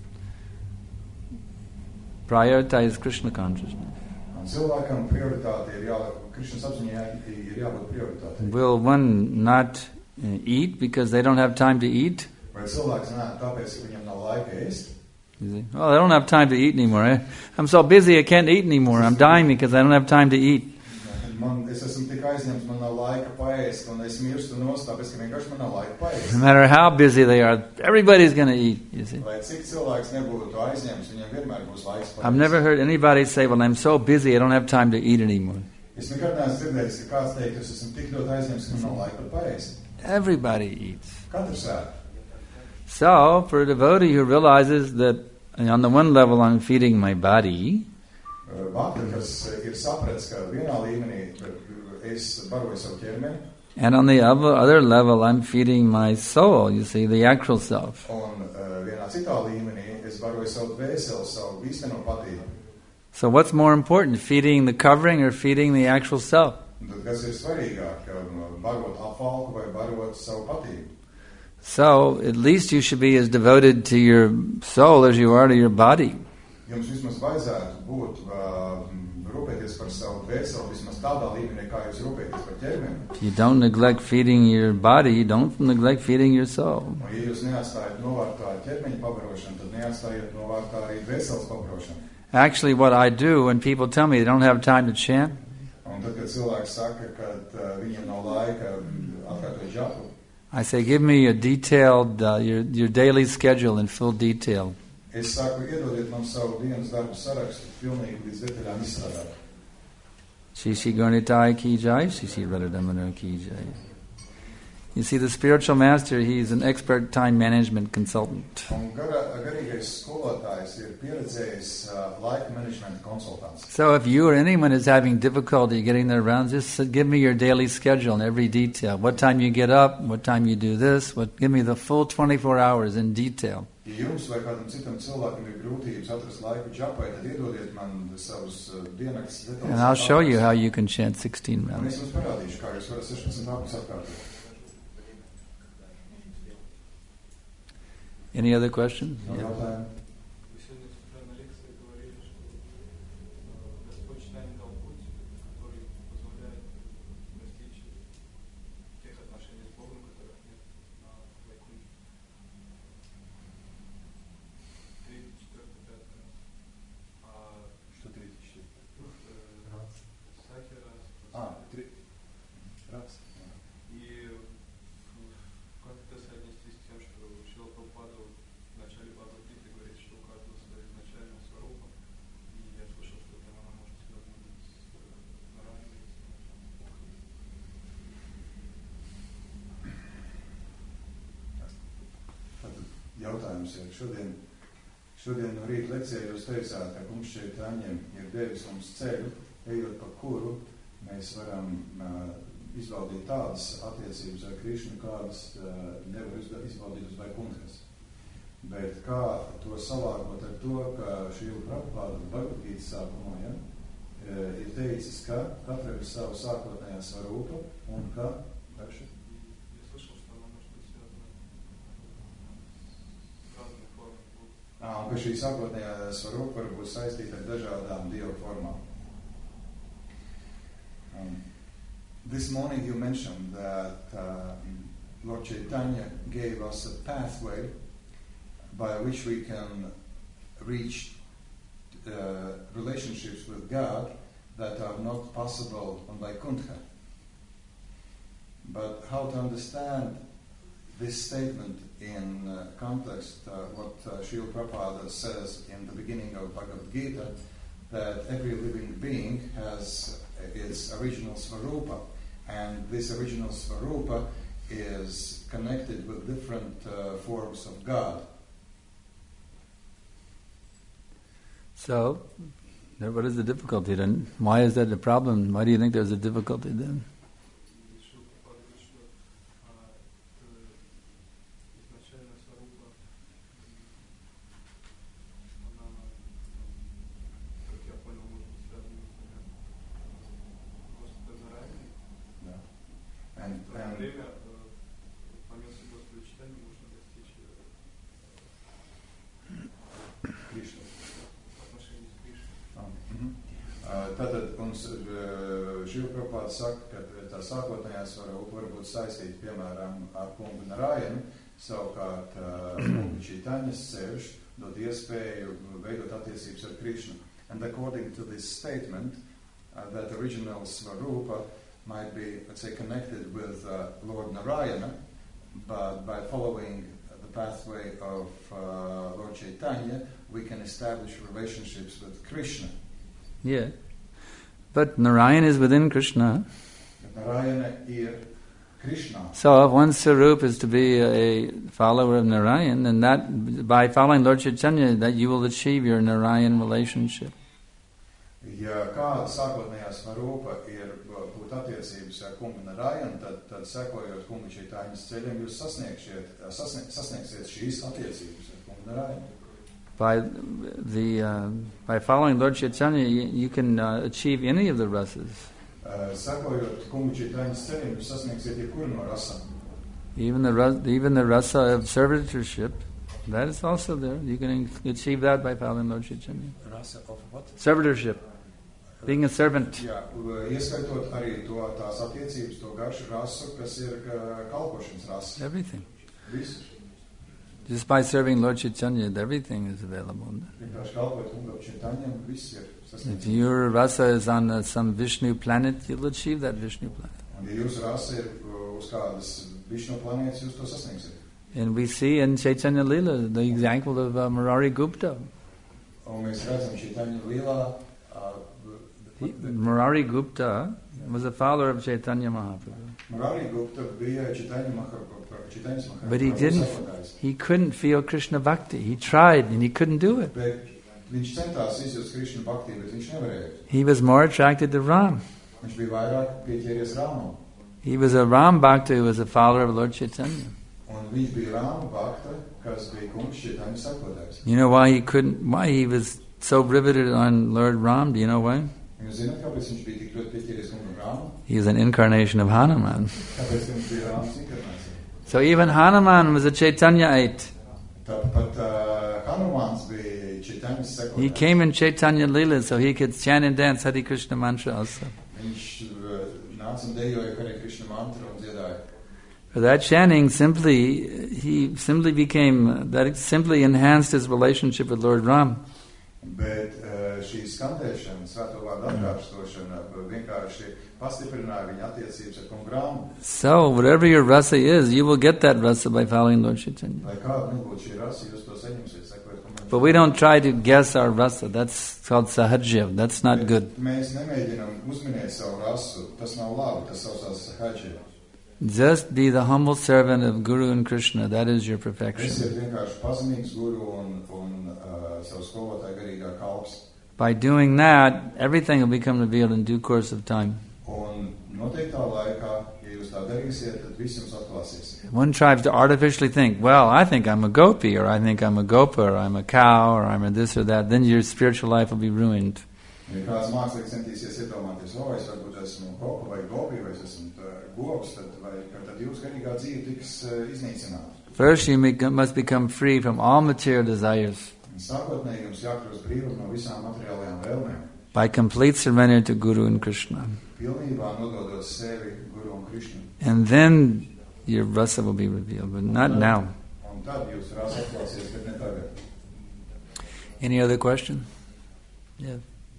prioritize Krishna consciousness.
Un cilvēkam prioritāte ir jāliek, Krishnas apziņā ir jābūt prioritātei.
Will one not uh, eat because they don't have time to eat?
Vai cilvēks nē, tāpēc, ka viņam nav laika ēst?
You see? Well, I don't have time to eat anymore. I, I'm so busy I can't eat anymore. I'm dying because I don't have time to eat.
Man, es esmu tik aizņemts, man nav laika paēst, un es mirstu nost, tāpēc, ka vienkārši man nav laika paēst.
No matter how busy they are, everybody's going to eat, you see.
Lai cik cilvēks nebūtu aizņemts, viņam vienmēr būs laiks paēst.
I've never heard anybody say, well, I'm so busy I don't have time to eat anymore.
Es nekad neesmu dzirdējis, ka kāds teikt, es esmu tik ļoti aizņemts, ka man nav laika pat paēst.
Everybody eats.
Katrs ēd.
So, for a devotee who realizes that on the one level I'm feeding my body,
Bhakti, kas ir sapratis, ka vienā līmenī es baroju savu ķermeni,
and on the other, other level I'm feeding my soul, you see, the actual self.
un uh, vienā citā līmenī es baroju savu dvēseli, savu īsteno patību.
So what's more important, feeding the covering or feeding the actual self?
Tad kas ir svarīgāk, barot apvalku vai barot savu patību?
So, at least you should be as devoted to your soul as you are to your body.
Jums vismaz vajadzētu būt uh, rūpēties par savu dvēseli, vismaz tādā līmenī, kā jūs rūpēties par ķermeni.
If you don't neglect feeding your body, you don't neglect feeding your soul.
Un, ja jūs neatstājat novārtā ķermeņa pabarošanu, tad neatstājiet novārtā arī dvēseles pabarošanu.
Actually, what I do when people tell me they don't have time to chant,
Un tad, kad cilvēks saka, ka uh, viņiem nav laika atkārtot žapu,
I say, give me a detailed, uh, your, your daily schedule in full detail.
es saku, iedodiet man savu dienas darbu sarakstu, pilnīgi līdz detaļām izstrādāt.
Shri Shri Gaurnitai ki jai, Shri Shri Radhardamana ki jai. You see, the spiritual master, he's an expert time management consultant.
Un gara, garīgais skolotājs ir pieredzējis uh, laika menedžmenta konsultants.
So if you or anyone is having difficulty getting their rounds, just give me your daily schedule in every detail. What time you get up, what time you do this, what, give me the full twenty-four hours in detail.
Ja jums vai kādam citam cilvēkam ir grūtības atrast laiku džapai, tad iedodiet man savus uh, diennakts detalus.
And I'll show you how you can chant sixteen
Un
rounds.
es jums parādīšu, kā jūs varat sešdesmit nākums atkārtot.
Any other questions?
Nav
Yeah.
jautājumu?
Вы сегодня с утра на лекции говорили, что э, Господь нам дал путь, который позволяет достичь тех отношений с Богом, которые
А, три. Раз.
И как это соотнести с тем, что Шрила Прабхупада в начале Бхагавад-гиты говорит, что у каждого свой изначальный сварупа, и я слышал, что там она может связана с Нараyaной.
Jautājums ir šodien, šodien no rīta lekcijā jūs teicāt, ka mums šeit Aņem ir devis mums ceļu, ejot pa kuru mēs varam uh, izbaudīt tādas attiecības ar Krišnu, kādas uh, nevar izbaudīt uz Vaikunthas. Bet kā to salāgot ar to, ka Šrila Prabhupāda Bhagavad-gītas sākumā, ja, ir teicis, ka katram ir savu sākotnējā svarūpa un ka daži. Ah, un ka šī sākotnējā svarūpa var būt saistīta ar dažādām Dieva formām. Um, this morning you mentioned that uh, Lord Chaitanya gave us a pathway by which we can reach uh, relationships with God that are not possible on Vaikuntha. But how to understand this statement in uh, context, uh, what uh, Srila Prabhupada says in the beginning of Bhagavad Gita, that every living being has its original Svarupa, and this original Svarupa is connected with different uh, forms of God.
So, what is the difficulty then? Why is that a problem? Why do you think there's a difficulty then?
Tātad mums Šrila Prabhupāda saka, ka tā sākotnējā svarūpa var būt saistīta, piemēram, ar kungu Narayanu, savukārt kungu Čaitaņas ceļš dod iespēju veidot attiecības ar Krishnu. And according to this statement, uh, that original svarūpa might be, let's say, connected with uh, Lord Narayana, but by following the pathway of uh, Lord Chaitanya, we can establish relationships with Krishna.
Yeah. But Narayan is within Krishna.
Narayana is Krishna.
So if one's sarup is to be a follower of Narayan, then that by following Lord Chaitanya, that you will achieve your Narayan relationship.
Ja kāda sākotnējā svarūpa ir būt attiecības ar kungu Narayanu, tad, tad sekojot kungu Čaitaņas ceļiem, jūs sasniegsiet, sasnieg, sasniegsiet šīs attiecības ar kungu Narayanu.
By the uh, by following Lord Chaitanya, you, you can uh, achieve any of the rasas.
Sekojot kungu Čaitaņas ceļiem, jūs sasniegsiet jebkuru no rasām.
Even the even the rasa of servitorship, that is also there. You can achieve that by following Lord Chaitanya.
Rasa of what?
Servitorship, being a servant.
Jā, ieskaitot arī to tās attiecības, to garšu rasu, kas ir kalpošanas rasa.
Everything.
Visu.
Just by serving Lord Chaitanya, everything is available. If your rasa is on uh, some Vishnu planet, you'll achieve that Vishnu planet. And we see in Chaitanya Lila the example of uh, Murari Gupta. He, Murari Gupta was a follower of Chaitanya Mahaprabhu.
Murari Gupta bija Chaitanya Mahaprabhu.
But he didn't, he couldn't feel Krishna Bhakti. He tried and he couldn't do it. He was more attracted to Ram. He was a Ram Bhakta who was a follower of Lord Chaitanya. You know why he couldn't, why he was so riveted on Lord Ram? Do you know why? He was an incarnation of Hanuman. So even Hanuman was a Chaitanya-ite. He came in Chaitanya Lila so he could chant and dance Hare Krishna mantra also. For that chanting simply, he simply became, that simply enhanced his relationship with Lord Ram.
Bet uh, šī skandēšana, svēto vārdu atkārtošana vienkārši pastiprināja viņa attiecības ar kungu grāmatu.
So, whatever your rasa is, you will get that rasa by following Lord Chaitanya.
Lai kāda nebūtu šī rasa, jūs to saņemsiet, sekojot kungu.
But we don't try to guess our rasa. That's called sahajya. That's not good.
Mēs nemēģinām uzminēt savu rasu. Tas nav labi, tas saucās sahajya.
Just be the humble servant of Guru and Krishna. That is your perfection.
Esiet vienkārši pazemīgs guru un, un uh, savu skolotāju garīgā kalps.
By doing that, everything will become revealed in due course of time.
Un noteiktā laikā, ja jūs tā darīsiet, tad viss jums atklāsies.
One tries to artificially think, well, I think I'm a gopi, or I think I'm a gopa, or I'm a cow, or I'm a this or that. Then your spiritual life will be ruined.
Ja kāds mākslinieks centīsies iedomāties, o, es varbūt esmu gopa vai gopi, vai es esmu govs, tad, vai, tad jūsu garīgā dzīve tiks uh, iznīcināta.
First, you must become free from all material desires.
Sākotnēji jums jākļūst brīvam no visām materiālajām vēlmēm.
By complete surrender to Guru and Krishna.
Pilnībā nododot sevi Guru un Krishnu.
And then your rasa will be revealed, but not now.
Un tad jūs rasa atklāsies, bet ne tagad.
Any other question? Yeah.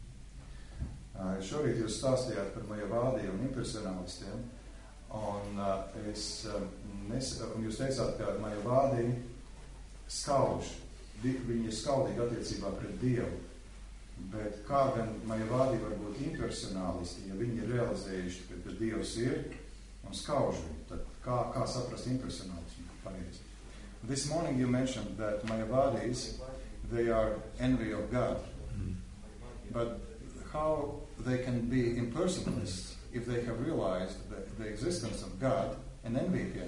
Uh, šorīt jūs stāstījāt par Majavādi un impersonalistiem, un uh, es, um, nes, un jūs teicāt, ka Majavādi skauž, di, viņi ir skaudīgi attiecībā pret Dievu, bet kā gan Majavādi var būt impersonalisti, ja viņi ir realizējuši, ka, ka Dievs ir un skauž viņu, tad kā, kā saprast impersonalismu pareizi? This morning you mentioned that Mayavadis, they are envy of God, but how they can be impersonalists if they have realized the, the existence of God and envy Him.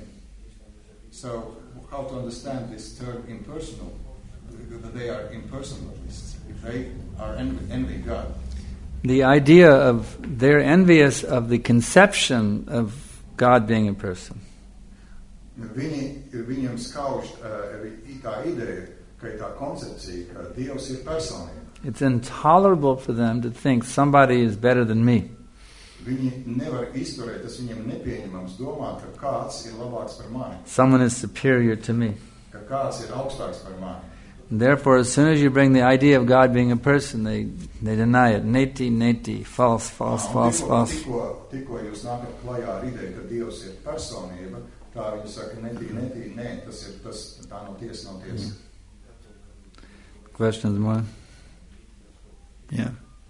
So, how to understand this term impersonal, that they are impersonalists, if they are envy, envy God?
The idea of they're envious of the conception of God being a person.
Viņi, viņam skauž uh, tā ideja, ka tā koncepcija, ka Dievs ir personība.
It's intolerable for them to think somebody is better than me.
Viņi nevar izturēt, tas viņam nepieņemams domāt, ka kāds ir labāks par mani.
Someone is superior to me.
Ka kāds ir augstāks par mani.
And therefore, as soon as you bring the idea of God being a person, they, they deny it. Neti, neti, false, false, false,
tikko,
false.
Tikko, tikko jūs nākat klajā ar ideju, ka Dievs ir personība, tā viņi saka, netī, netī, nē, tas ir, tas, tā nav tiesa, nav tiesa.
Questions more? Yeah.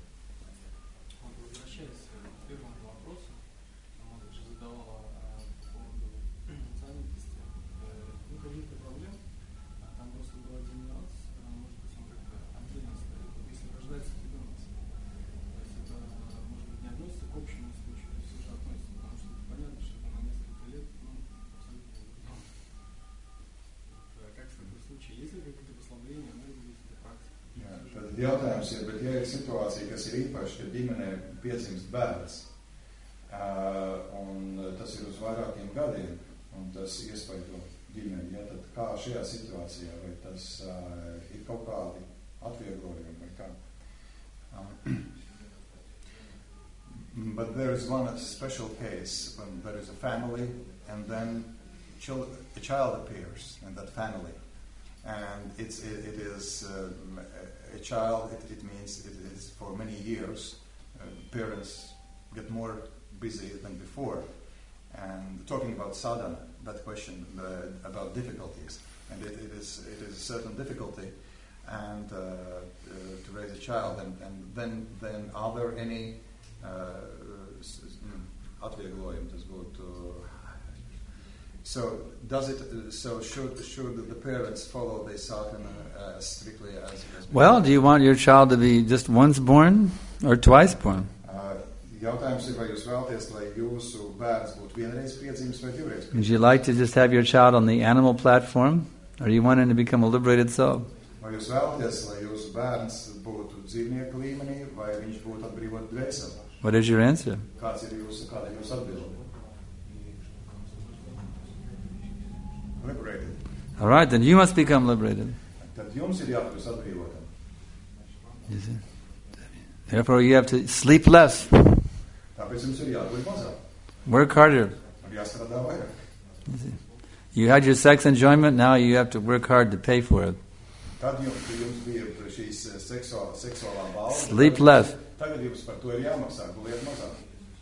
Jautājums ir, bet ja ir situācija, kas ir īpaši, ka ģimenē piedzimst bērns, uh, un tas ir uz vairākiem gadiem, un tas iespaido ģimeni, ja, tad kā šajā situācijā, vai tas uh, ir kaut kādi atvieglojumi, vai kā? Um, but there is one special case when there is a family, and then chil- a child appears in that family. And it's, it, it is um, a child, it, it means it is for many years. Uh, parents get more busy than before. And talking about sadhana, that question uh, about difficulties. And it, it, is, it is a certain difficulty and uh, uh, to raise a child. And, and then, then are there any atvieglojumi, tas būtu. So does it? Uh, so should should the parents follow the sadhana uh, as strictly as? as
well, do you want your child to be just once born or twice born?
Uh, jautājums ir, vai jūs vēlaties, lai jūsu bērns būtu vienreiz piedzimis vai divreiz piedzimis?
Would you like to just have your child on the animal platform, or you want him to become a liberated soul?
Vai jūs vēlaties, lai jūsu bērns būtu dzīvnieku līmenī, vai viņš būtu atbrīvot dvēseli?
What is your answer?
Kāds ir jūsu, kāda ir jūsu atbilde? Liberated.
All right, then you must become liberated.
Tad jums ir jākļūst atbrīvotam.
You see? Therefore, you have to sleep less.
Tāpēc jums ir jāguļ mazāk.
Work harder.
Un jāstrādā vairāk.
You see? You had your sex enjoyment, now you have to work hard to pay for it.
Tad jums, jums bija šīs seksuālā, seksuālā bauda.
Sleep less.
Tagad jums par to ir jāmaksā, guliet mazāk.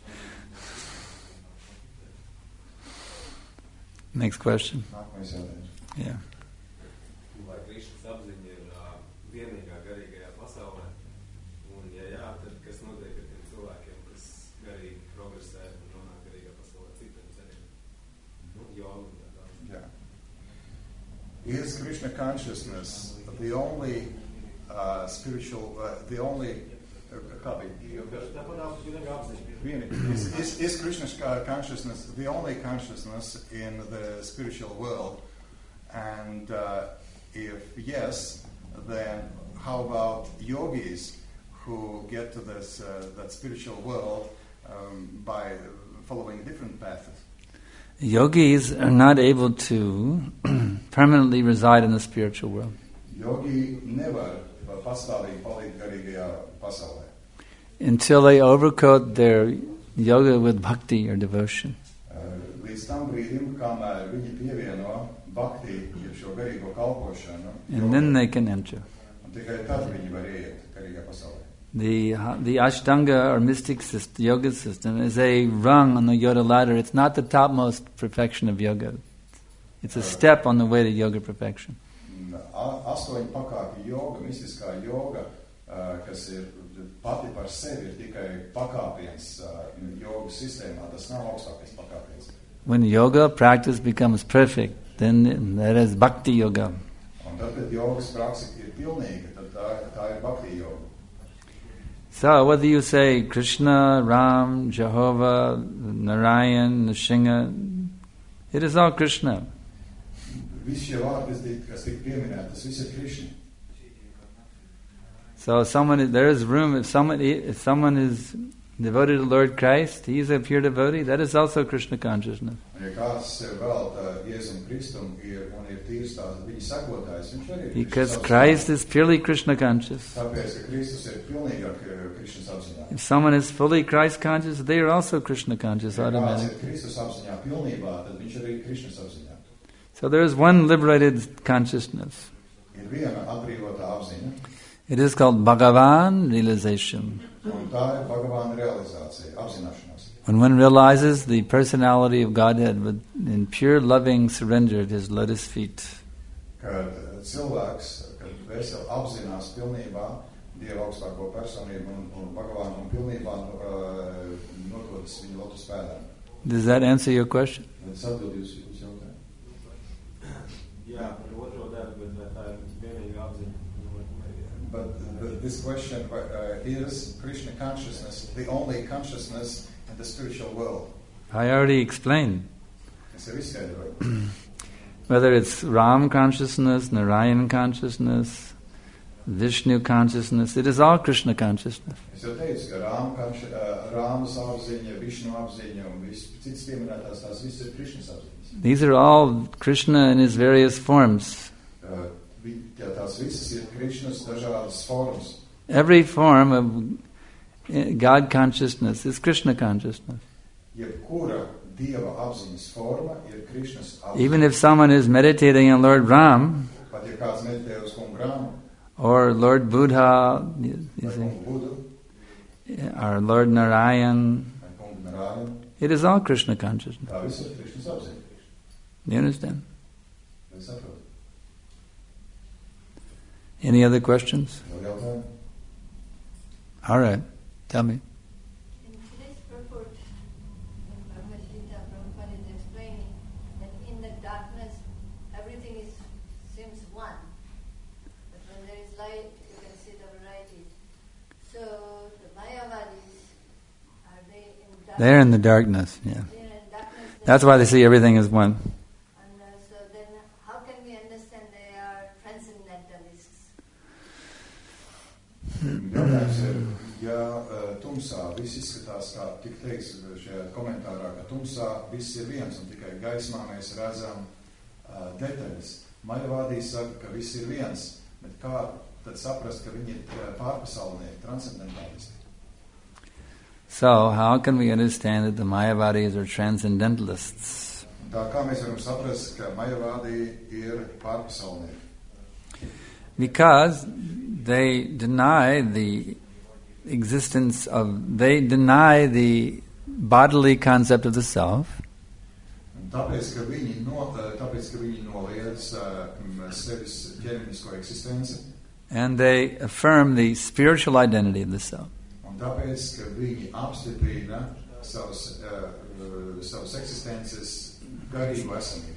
Next question.
Nākamais jautājums.
Yeah.
Vai Krišnas apziņa ir uh, vienīgā garīgajā pasaulē? Un, ja jā, tad kas notiek ar tiem cilvēkiem, kas garīgi progresē un nonāk garīgā pasaulē citiem ceļiem? Nu, jogu un tā tā.
Yeah. Is Krishna consciousness the only uh, spiritual, uh, the only uh, copy? Is, is, is Krishna's consciousness the only consciousness in the spiritual world? And uh, if yes, then how about yogis who get to this uh, that spiritual world um, by following different paths?
Yogis are not able to permanently reside in the spiritual world.
Yogi nevar pastāvīgi palikt garīgajā pasaulē.
Until they overcoat their yoga with bhakti or devotion.
Līdz tam brīdim, kamēr viņi pievieno bhakti, jeb šo garīgo kalpošanu,
and then they can enter.
Un tikai tad viņi var iet garīgā pasaulē.
The the Ashtanga or mystic system, yoga system is a rung on the yoga ladder. It's not the topmost perfection of yoga. It's a step on the way to yoga perfection.
Astoņu pakāpju joga, mistiskā joga, kas ir pati par sevi, ir tikai pakāpiens joga sistēmā. Tas nav augstākais pakāpiens.
When yoga practice becomes perfect, then that is bhakti yoga.
Un tad, kad jogas praksa ir pilnīga, tad tā, tā ir bhakti yoga.
So whether you say Krishna, Ram, Jehovah, Narayan, Nrsimha, it is all Krishna. So someone is, there is room if someone if someone is devoted to Lord Christ, he is a pure devotee. That is also Krishna consciousness. Because Christ is purely Krishna conscious. If someone is fully Christ conscious, they are also Krishna conscious automatically. So there is one liberated consciousness. It is called Bhagavan realization. When one realizes the personality of Godhead with, in pure loving surrender at His lotus feet. Does that answer your question?
But the, this question uh, is Krishna consciousness the only consciousness in the spiritual world?
I already explained. Whether it's Ram consciousness, Narayan consciousness, Vishnu consciousness, it is all Krishna consciousness. These are all Krishna in his various forms. Every form of God consciousness is Krishna consciousness. Even if someone is meditating on Lord Ram or Lord Buddha, you see, or Lord Narayan, it is all Krishna consciousness. Do you understand? Any other questions? All right, tell me.
In today's purport, in Bhagavad Gita, Prabhupada is explaining that in the darkness, everything is seems one. But when there is light, you can see the variety. So the Mayavadis, are they in darkness?
They're in the darkness, yeah.
They're in darkness.
That's why they see everything as one.
And uh, so then, how can we understand they are transcendentalists?
Jautājums ir, ja uh, tumsā viss izskatās, kā tik teiks šajā komentārā, ka tumsā viss ir viens un tikai gaismā mēs redzam uh, detaļas. Mayavādīs saka, ka viss ir viens, bet kā tad saprast, ka viņi ir pārpasaulnieki, transcendentalisti?
So, how can we understand that the Mayavadis are transcendentalists?
Tā kā mēs varam saprast, ka Mayavādi ir pārpasaulnieki?
Because they deny the existence of, they deny the bodily concept of the self.
Tāpēc, ka viņi, no, tāpēc, ka viņi noliedz uh, sevis ķermenisko eksistenci.
And they affirm the spiritual identity of the self.
Un tāpēc, ka viņi apstiprina savas, uh, savas eksistences garīgu esamību.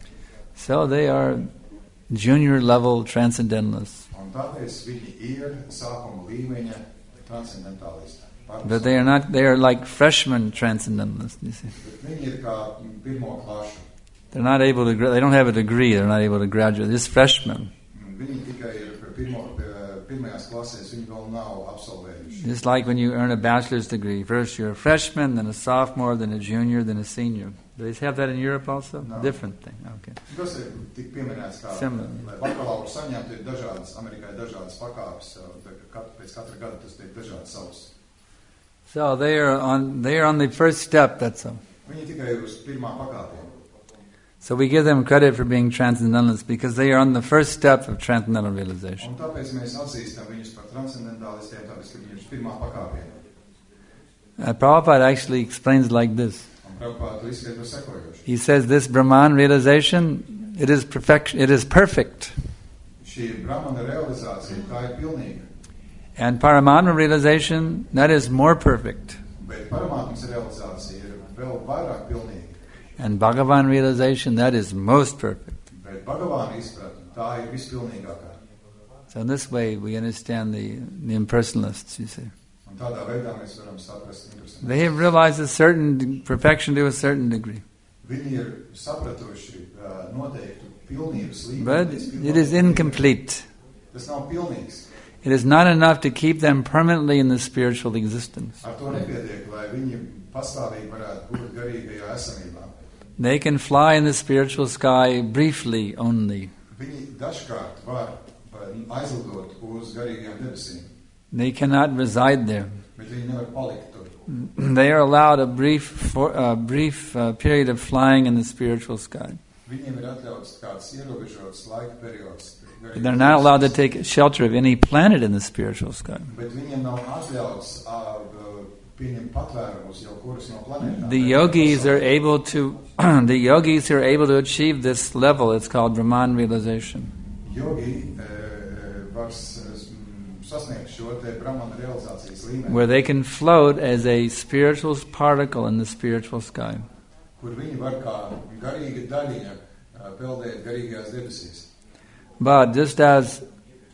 So they are junior level transcendentalists.
Un tāpēc viņi ir sākuma līmeņa transcendentālisti.
But they are not, they are like freshman transcendentalists, you see.
Viņi ir kā pirmo klašu.
They're not able to, they don't have a degree, they're not able to graduate. They're just freshmen.
Viņi tikai ir pirmo, pirmajās klasēs, viņi vēl nav absolvējuši.
Just like when you earn a bachelor's degree. First you're a freshman, then a sophomore, then a junior, then a senior. Do they have that in Europe also?
No.
Different thing, okay.
Tas ir tik pieminēts kā,
Similar.
lai bakalauru saņemtu, ir dažādas, Amerikā ir dažādas pakāpes, pēc katra gada tas tiek dažādas savas.
So they are on, they are on the first step, that's all.
Viņi tikai ir uz pirmā pakāpiena.
So we give them credit for being transcendentalists because they are on the first step of transcendental realization.
Un tāpēc mēs atzīstam viņus par transcendentālistiem, tāpēc, ka viņi ir uz pirmā pakāpiena.
Uh, Prabhupada actually explains like this.
Un Prabhupada to izskaidro sekojoši.
He says this Brahman realization, it is perfection, it is perfect.
Šī Brahmana realizācija, tā ir pilnīga.
And Paramatma realization, that is more perfect.
Bet Paramatmas realizācija ir vēl vairāk pilnīga.
And Bhagavan realization, that is most perfect.
Bet Bhagavāna izpratne, tā ir vispilnīgākā.
So in this way we understand the, the impersonalists, you see.
Un tādā veidā mēs varam saprast impersonalists.
They have realized a certain perfection to a certain degree.
Viņi ir sapratuši uh, noteiktu pilnības līmeni.
But it is incomplete.
Tas nav pilnīgs.
It is not enough to keep them permanently in the spiritual existence.
Ar to nepietiek, lai viņi pastāvīgi varētu būt garīgajā esamībā.
They can fly in the spiritual sky briefly only.
Viņi dažkārt var aizlidot uz garīgajām debesīm.
They cannot reside there.
Bet viņi nevar palikt tur.
They are allowed a brief, for, uh, brief uh, period of flying in the spiritual sky.
Viņiem ir atļauts kāds ierobežots laika periods.
They're not allowed to take shelter of any planet in the spiritual sky.
Bet viņiem nav atļauts uh, pieņemt patvērumus jau kuras no planētām.
The yogis are able to, the yogis are able to achieve this level. It's called Brahman realization.
Yogi uh, var sasniegt šo te Brahmana realizācijas līmeni.
Where they can float as a spiritual particle in the spiritual sky.
Kur viņi var kā garīga daļiņa uh, peldēt garīgajās debesīs.
But just as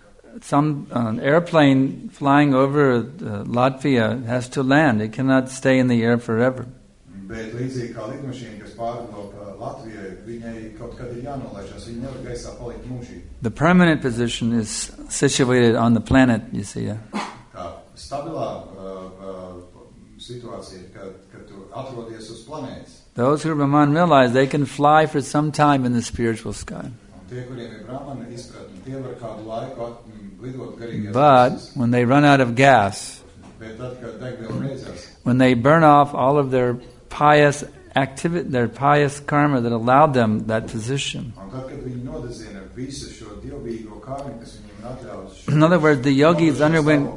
some uh, airplane flying over uh, Latvia has to land, it cannot stay in the air forever.
Bet līdzīgi kā lidmašīna, kas pārlido pa Latvijai, viņai kaut kad ir jānolaižas, viņa nevar gaisā palikt mūžīgi.
The permanent position is situated on the planet, you see. Yeah?
Kā stabilā uh, uh, situācija, kad, kad tu atrodies uz planētas.
Those who Brahman realize they can fly for some time in the spiritual sky.
Tie, kuriem ir Brahmana izpratne, tie var kādu laiku at, lidot garīgajās
But
debesīs.
when they run out of gas,
Bet tad, kad degviela beidzās,
when they burn off all of their pious activity, their pious karma that allowed them that position.
un tad, kad viņi nodezina visu šo dievbijīgo kārmu, kas viņiem ir atļauts.
In other words, the yogis underwent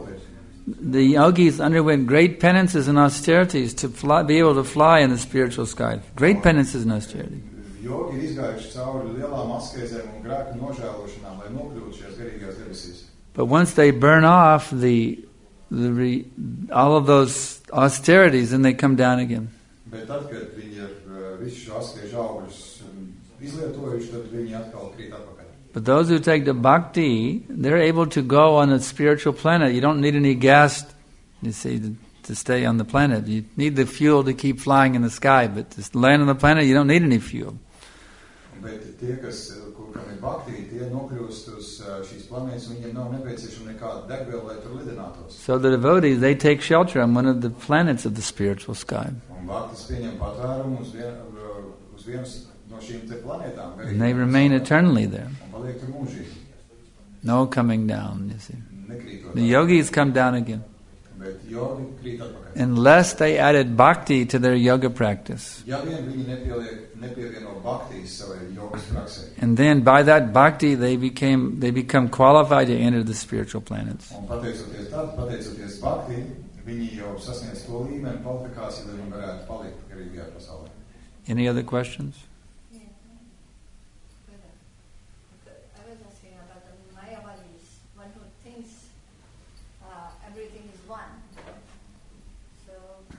the yogis underwent great penances and austerities to fly, be able to fly in the spiritual sky. Great penances and austerities.
Jogi ir izgājuši cauri lielām askezēm un grēku nožēlošanām, lai nokļūtu šajās garīgajās debesīs.
But once they burn off the, the re, all of those austerities, then they come down again.
Bet tad, kad viņi ir uh, visu šo askežu augļus um, izlietojuši, tad viņi atkal krīt atpakaļ.
But those who take the bhakti, they're able to go on a spiritual planet. You don't need any gas, you see, to, to stay on the planet. You need the fuel to keep flying in the sky, but to land on the planet, you don't need any fuel.
Bet tie, kas, kam ir bhakti, tie nokļūst uz šīs planētas, viņiem nav nepieciešama nekāda degviela, lai tur lidinātos.
So the devotees, they take shelter on one of the planets of the spiritual sky.
Un bhaktis pieņem patvērumu uz, vien, uz vienas no šīm te planētām.
And they remain eternally there.
Un paliek tur mūžīgi.
No coming down, you see.
Nekrītot.
The yogis come down again.
bet jogi krīt atpakaļ.
Unless they added bhakti to their yoga practice.
Ja vien viņi nepieliek, nepievieno bhaktijas savai jogas praksē.
And then by that bhakti they became they become qualified to enter the spiritual planets.
Un pateicoties tad, pateicoties bhakti, viņi jau sasniedz to līmeni kvalifikāciju, lai viņi varētu palikt garīgajā pasaulē.
Any other questions?
Yeah. I was asking about the Mayavadis, one who thinks uh, everything is one. So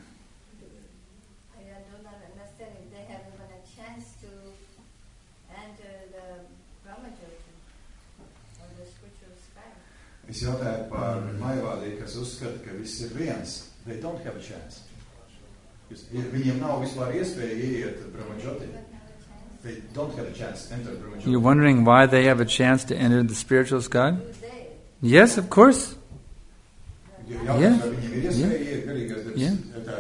I do not understand if they have even a chance to enter the Brahmajyoti or the spiritual sky.
Es jautāju par Mayavādiju, kas uzskata, ka viss ir viens. They don't have a chance. Viņiem nav vispār iespēja ieiet Brahmajyoti. They don't have a chance to enter Brahmajyoti.
You're wondering why they have a chance to enter the spiritual sky? Yes, of course.
Yeah. Yeah.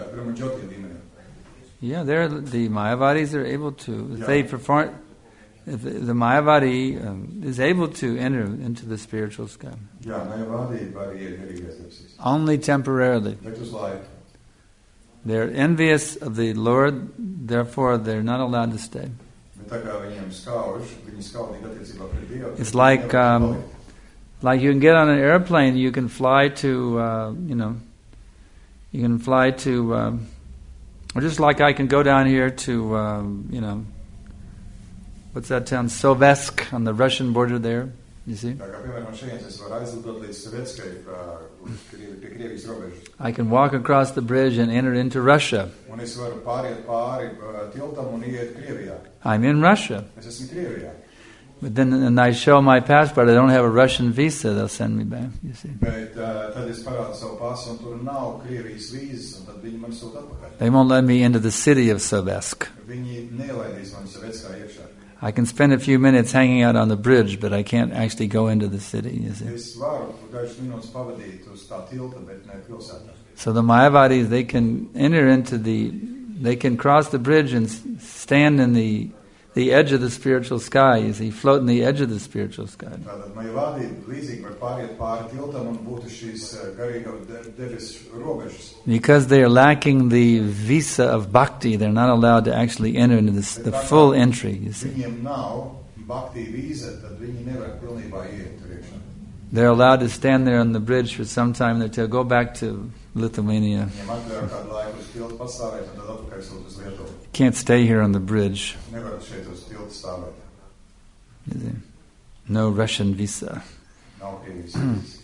Yeah, they're, the Mayavadis are able to, if
Yeah.
they perform, if the, the Mayavadi um, is able to enter into the spiritual sky.
Jā, Mayavādi var iet garīgais debesīs.
Only temporarily.
Bet uz laiku.
They're envious of the Lord, therefore they're not allowed to stay.
Bet tā kā viņiem skauž, viņi skaudīgi attiecībā pret Dievu.
It's like, um, like you can get on an airplane, you can fly to, uh, you know, you can fly to, um, or just like I can go down here to, um, you know, what's that town? Sovetsk on the Russian border there. You see?
Tā kā, piemēram, šeit es varu aizlidot līdz Sovetskai, pie Krievijas robežas.
I can walk across the bridge and enter into Russia.
Un es varu pāriet pāri tiltam un iet Krievijā.
I'm in Russia.
Es esmu Krievijā.
But then, and I show my passport, I don't have a Russian visa, they'll send me back, you see.
Bet uh, tad es parādu savu pasu un tur nav Krievijas vīzes, un tad viņi man sūta atpakaļ.
They won't let me into the city of Sovetsk.
Viņi neielaidīs mani Sovetskā iekšā.
I can spend a few minutes hanging out on the bridge, but I can't actually go into the city, you see.
Es varu dažas minūtes pavadīt uz tā tilta, bet ne pilsētā.
So the Mayavadis, they can enter into the, they can cross the bridge and stand in the the edge of the spiritual sky, you see, float in the edge of the spiritual sky.
Tātad Mayavādi līdzīgi var pāriet pāri tiltam un būtu šīs garīga debesu robežas.
Because they are lacking the visa of bhakti, they're not allowed to actually enter into this, the full entry, you see.
Viņiem nav bhakti vīza, tad viņi nevar pilnībā iet tur iekšā.
They're allowed to stand there on the bridge for some time, they'll go back to Lithuania.
Viņiem atļauj kādu laiku uz tiltu pastāvēt un tad atpakaļ sūt uz Lietuvu.
Can't stay here on the bridge.
Nevar šeit uz tiltu stāvēt.
You see. No Russian visa.
Nav Krievijas vīzes.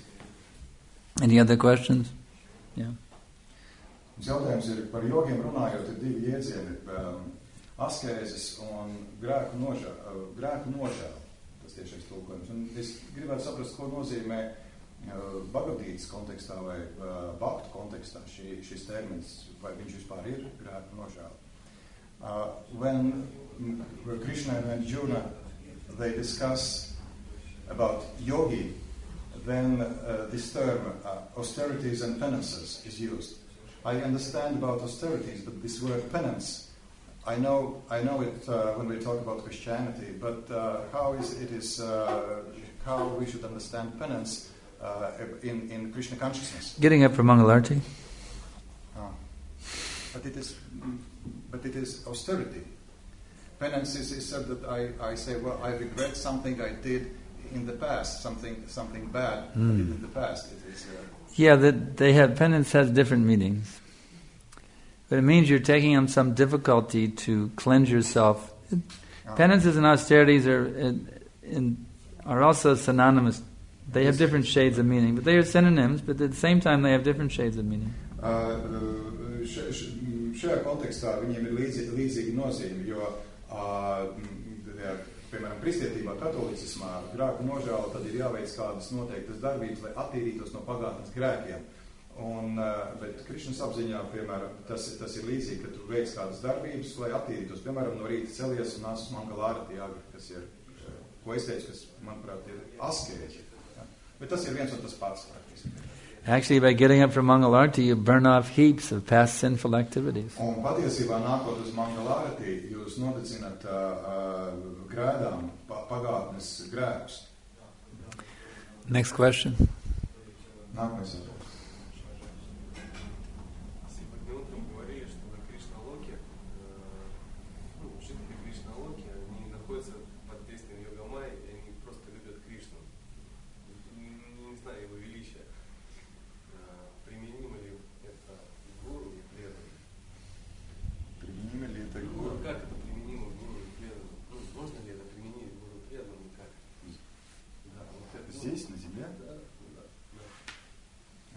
Any other questions? Yeah.
Mums jautājums ir par jogiem runājot, ir divi jēdzieni. Um, askēzes un grēku nožēlu. Grēku nožēlu. Tas tiešais tulkojums. Un es gribētu saprast, ko nozīmē uh, Bhagavad-gītas kontekstā vai uh, bhaktu kontekstā šī, šis termins, vai viņš vispār ir grēku nožēlu. Uh, when Krishna and Arjuna, they discuss about yogi, then uh, this term, uh, austerities and penances, is used. I understand about austerities, but this word penance, I know, I know it uh, when we talk about Christianity, but uh, how is it is uh, how we should understand penance uh, in in Krishna consciousness?
Getting up for Mangalarti.
Oh. But it is, but it is austerity. Penance is, is said that I, I say, well, I regret something I did in the past, something something bad mm. I did in the past. It is. Uh,
yeah, that they have penance has different meanings, but it means you're taking on some difficulty to cleanse yourself. Oh. Penances and austerities are in, in, are also synonymous. They have different shades of meaning, but they are synonyms. But at the same time, they have different shades of meaning.
Uh, š, š, šajā kontekstā viņiem ir līdzīgi, līdzīgi nozīme, jo, uh, ja, piemēram, kristietībā, katolicismā, grēku nožēla, tad ir jāveic kādas noteiktas darbības, lai attīrītos no pagātnes grēkiem. Un, uh, bet Krišnas apziņā, piemēram, tas, tas ir līdzīgi, ka tu veic kādas darbības, lai attīrītos. Piemēram, no rīta celies un nāc uz Mangalārati, kas ir, ko es teicu, kas, manuprāt, ir askēķi. Ja? Bet tas ir viens un tas pats.
Actually, by getting up from Mangalarti, you burn off heaps of past sinful activities.
Un patiesībā nākot uz Mangalārati, jūs nodedzināt uh, uh, grēdām pagātnes grēkus.
Next question.
Nākamais jautājums.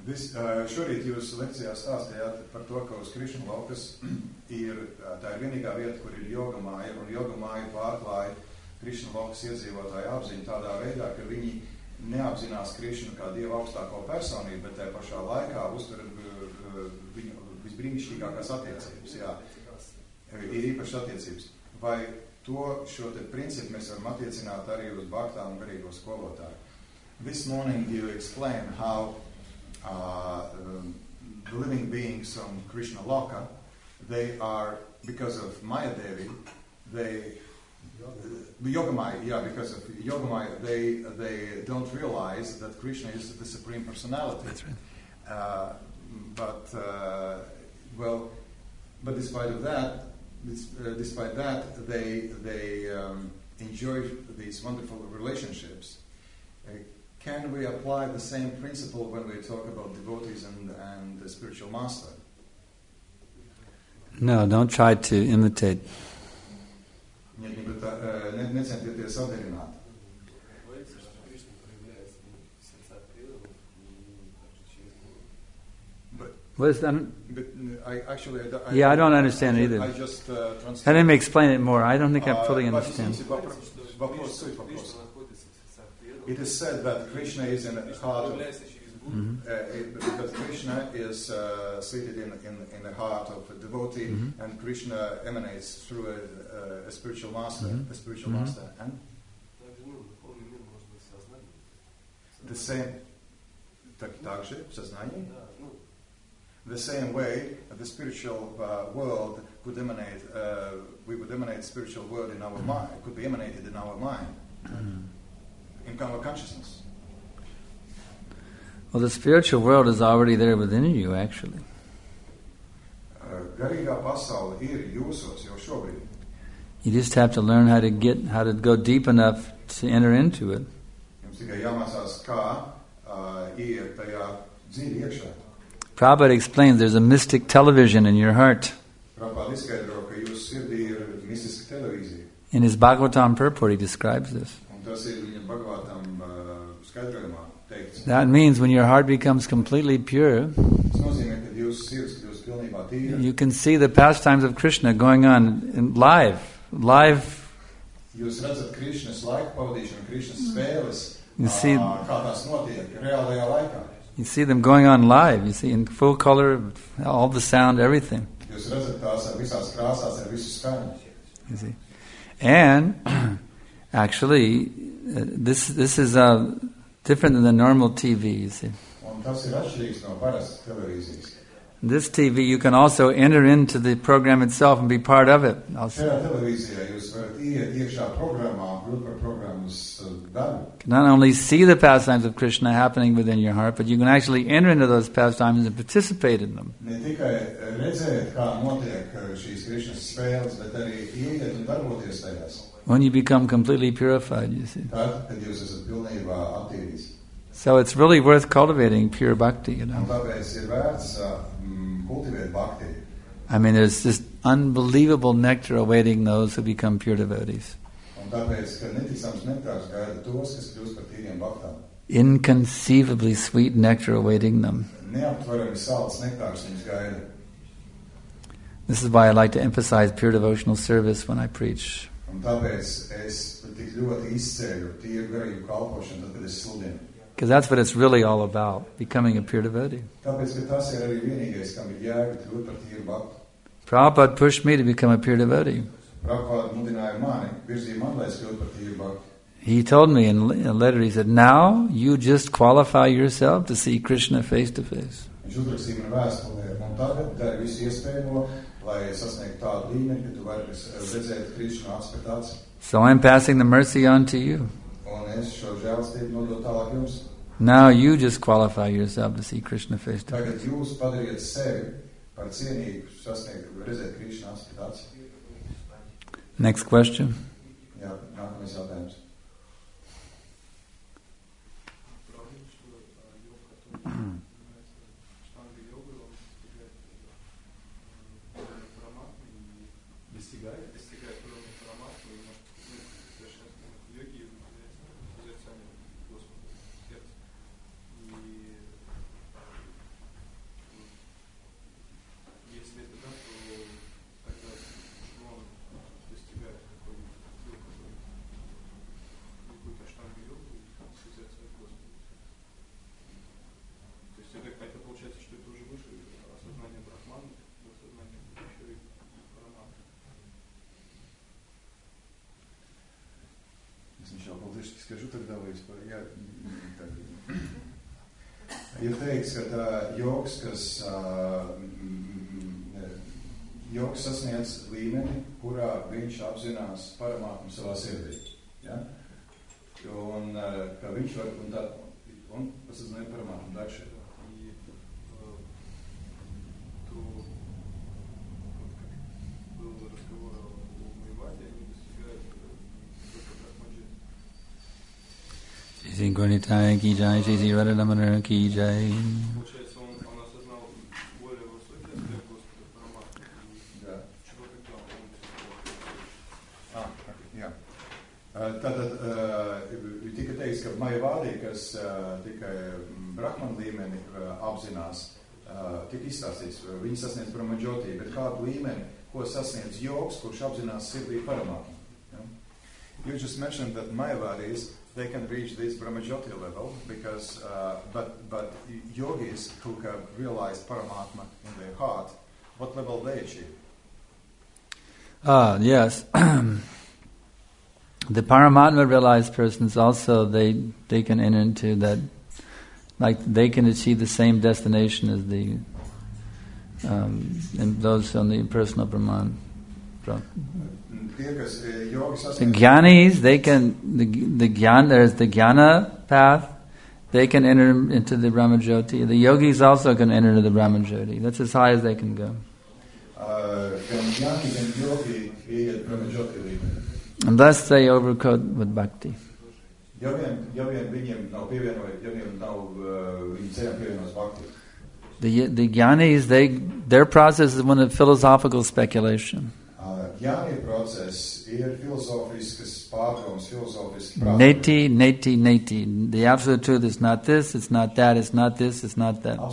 Vis, uh, šorīt jūs lekcijā stāstījāt par to, ka uz Krišna laukas ir, tā ir vienīgā vieta, kur ir jogamāja, un jogamāja pārklāja Krišna laukas iedzīvotāju apziņu tādā veidā, ka viņi neapzinās Krišnu kā Dieva augstāko personību, bet tajā pašā laikā uztur viņu visbrīnišķīgākās attiecības. Jā, ir īpašas attiecības. Vai to šo te principu mēs varam attiecināt arī uz bhaktām un garīgo skolotāju? This morning you explain how uh, um, the living beings on Krishna Loka, they are, because of Maya Devi, they uh, Yogamaya, yeah, because of Yogamaya, they they don't realize that Krishna is the Supreme Personality.
That's right.
Uh, but uh, well, but despite of that, dis, uh, despite that, they they um, enjoy these wonderful relationships. Uh, can we apply the same principle when we talk about devotees and and the spiritual master?
No, don't try to imitate. What is that?
But I actually, I, I,
yeah, I don't understand
I,
either.
I just uh,
Have him explain it more. I don't think I fully
uh,
understand.
It is said that Krishna is in the heart of,
Mm-hmm.
uh, it, that Krishna is uh, seated in, in in the heart of a devotee,
Mm-hmm.
and Krishna emanates through a, a, a spiritual master,
Mm-hmm.
a spiritual
Mm-hmm.
master, and the same, так, также, сознание. The same way, the spiritual uh, world could emanate. Uh, we would emanate spiritual world in our mind. It could be emanated in our mind, mm-hmm. in our consciousness.
Well, the spiritual world is already there within you, actually.
Garīgā pasaule ir jūsos jau šobrīd.
You just have to learn how to get, how to go deep enough to enter into it.
Jums tikai jāmācās, kā uh, iet tajā dzīvi iekšā.
Prabhupada explains there's a mystic television in your heart.
Prabhupada izskaidro, ka jūsu sirdī ir mistiska televīzija.
In his Bhagavatam purport, he describes this.
Un tas ir viņa Bhagavatam uh, skaidrojumā teikts.
That means when your heart becomes completely pure,
Tas nozīmē, ka jūsu sirds kļūst pilnībā tīra.
you can see the pastimes of Krishna going on in live, live.
Jūs redzat Krišnas laika pavadīšanu, Krišnas spēles,
You see-
uh, kā tās notiek reālajā laikā.
You see them going on live. You see in full color, all the sound, everything.
Jūs redzat tās ar visās krāsās, ar visu skaņu.
You see, and actually, uh, this this is uh, different than the normal T V. You see,
Un tas ir atšķirīgs no parastas televīzijas.
this T V you can also enter into the program itself and be part of it. Also,
Šajā televīzijā jūs varat iet iekšā programmā, kļūt par programmas uh, daļu.
not only see the pastimes of Krishna happening within your heart, but you can actually enter into those pastimes and participate in them.
Ne tikai redzēt, kā notiek uh, šīs Krišnas spēles, bet arī iet un darboties tajās.
When you become completely purified, you see.
Tad, kad jūs esat pilnībā attīrīts.
So it's really worth cultivating pure bhakti, you
Un
know.
tāpēc ir vērts uh, mm, kultivēt bhakti.
I mean, there's just unbelievable nectar awaiting those who become pure devotees.
Un tāpēc, ka neticams nektārs gaida tos, kas kļūst par tīriem bhaktām.
Inconceivably sweet nectar awaiting them.
Neaptverami salds nektārs viņus gaida.
This is why I like to emphasize pure devotional service when I preach.
Un tāpēc es tik ļoti izceļu tīru garīgu kalpošanu, tad, kad es sludinu.
Because that's what it's really all about, becoming a pure devotee.
Tāpēc, ka tas ir arī vienīgais, kam ir jēga kļūt par tīru bhaktu.
Prabhupada pushed me to become a pure devotee.
Prabhupada mudināja mani, virzīja man, lai es kļūtu par tīru bhaktu.
He told me in a letter, he said, now you just qualify yourself to see Krishna face to face.
Viņš uzrakstīja man vēstulē, un tagad dari visu iespējamo, lai sasniegtu tādu līmeni, ka tu vari redzēt Krišnu acs pret aci.
So I'm passing the mercy on to you.
Un es šo žēlastību nodot tālāk jums.
Now you just qualify yourself to see Krishna face to face.
Tagad jūs padariet sevi par cienīgu sasniegt, redzēt Krišnu acs pret aci.
Next question.
Jā, nākamais jautājums. angliski скажу тогда vispār. Jā, ja teiks, ka tā jogs, kas uh, jogs sasniedz līmeni, kurā viņš apzinās paramātmu savā sirdī. Ja? Un uh, ka viņš var, un tā, un посознает paramātmu дальше.
И э, то, вот как был разговор о Майваде, они достигают только Брахмаджи.
Shri Gauritai ki jai, Shri Radharamana ki jai.
Получается, он, он осознал более высокий аспект Господа Параматмы.
Да.
Чего тогда он
Ah, jā. Tātad uh, tika teiks, ka Majavādi, kas uh, tikai Brahman līmeni uh, apzinās, uh, tika izstāstīts, viņi sasniedz Brahmađoti, bet kādu līmeni, ko sasniedz jogs, kurš apzinās sirdī paramātmu. Ja? You just mentioned that Majavādis, they can reach this Brahmađoti level, because, uh, but, but yogis who have realized Paramatma in their heart, what level they achieve?
Ah, yes. The Paramatma realized persons also, they they can enter into that, like they can achieve the same destination as the um, and those on the impersonal Brahman. The Jnanis, they can, the the Jnana, there's the Jnana path, they can enter into the Brahmajyoti. The yogis also can enter into the Brahmajyoti. That's as high as they can go. Unless they overcoat with bhakti. The, the Jnanis, they, their process is one of philosophical speculation. Neti, neti, neti. The absolute truth is not this, it's not that, it's not this, it's not that.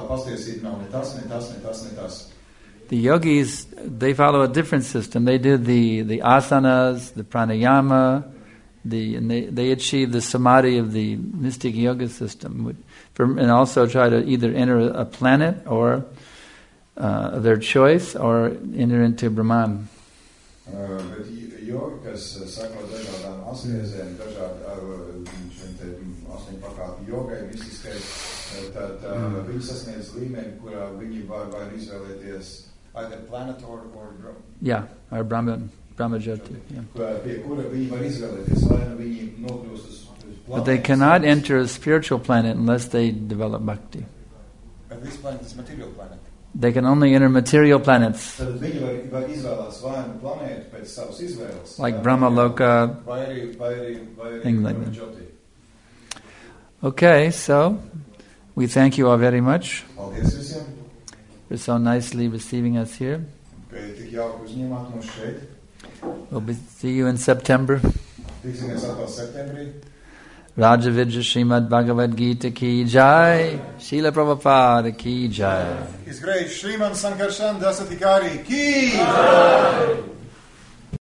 The yogis, they follow a different system. They do the, the asanas, the pranayama, the, and they, they achieve the samadhi of the mystic yoga system, and also try to either enter a planet or uh, of their choice, or enter into Brahman.
Bet jogi, kas sako dažādām askezēm, dažādi astoņu pakāpju jogai, mistiskai, tad viņi sasniedz līmeni, kurā viņi var, var izvēlēties either planet or, or
yeah, or Brahma, Brahmajyoti. Yeah.
Pie kura viņi var izvēlēties, vai nu viņi nokļūst uz planētas.
But they cannot enter a spiritual planet unless they develop bhakti.
But this planet is material planet.
They can only enter material planets.
Tad viņi var, var izvēlēties vai nu planētu pēc savas izvēles.
Like Brahma Loka,
vai arī, vai arī, vai arī
things like that. Okay, so we thank you all very much
Paldies visiem.
for so nicely receiving us here.
Ka tik jauki uzņēmāt mūs šeit.
We'll be, see you in September.
Tiksimies atkal septembrī.
Rajavidya Srimad Bhagavad Gita ki jai, Srila Prabhupada ki jai.
His Grace Sriman Sankarshan Dasatikari ki jai.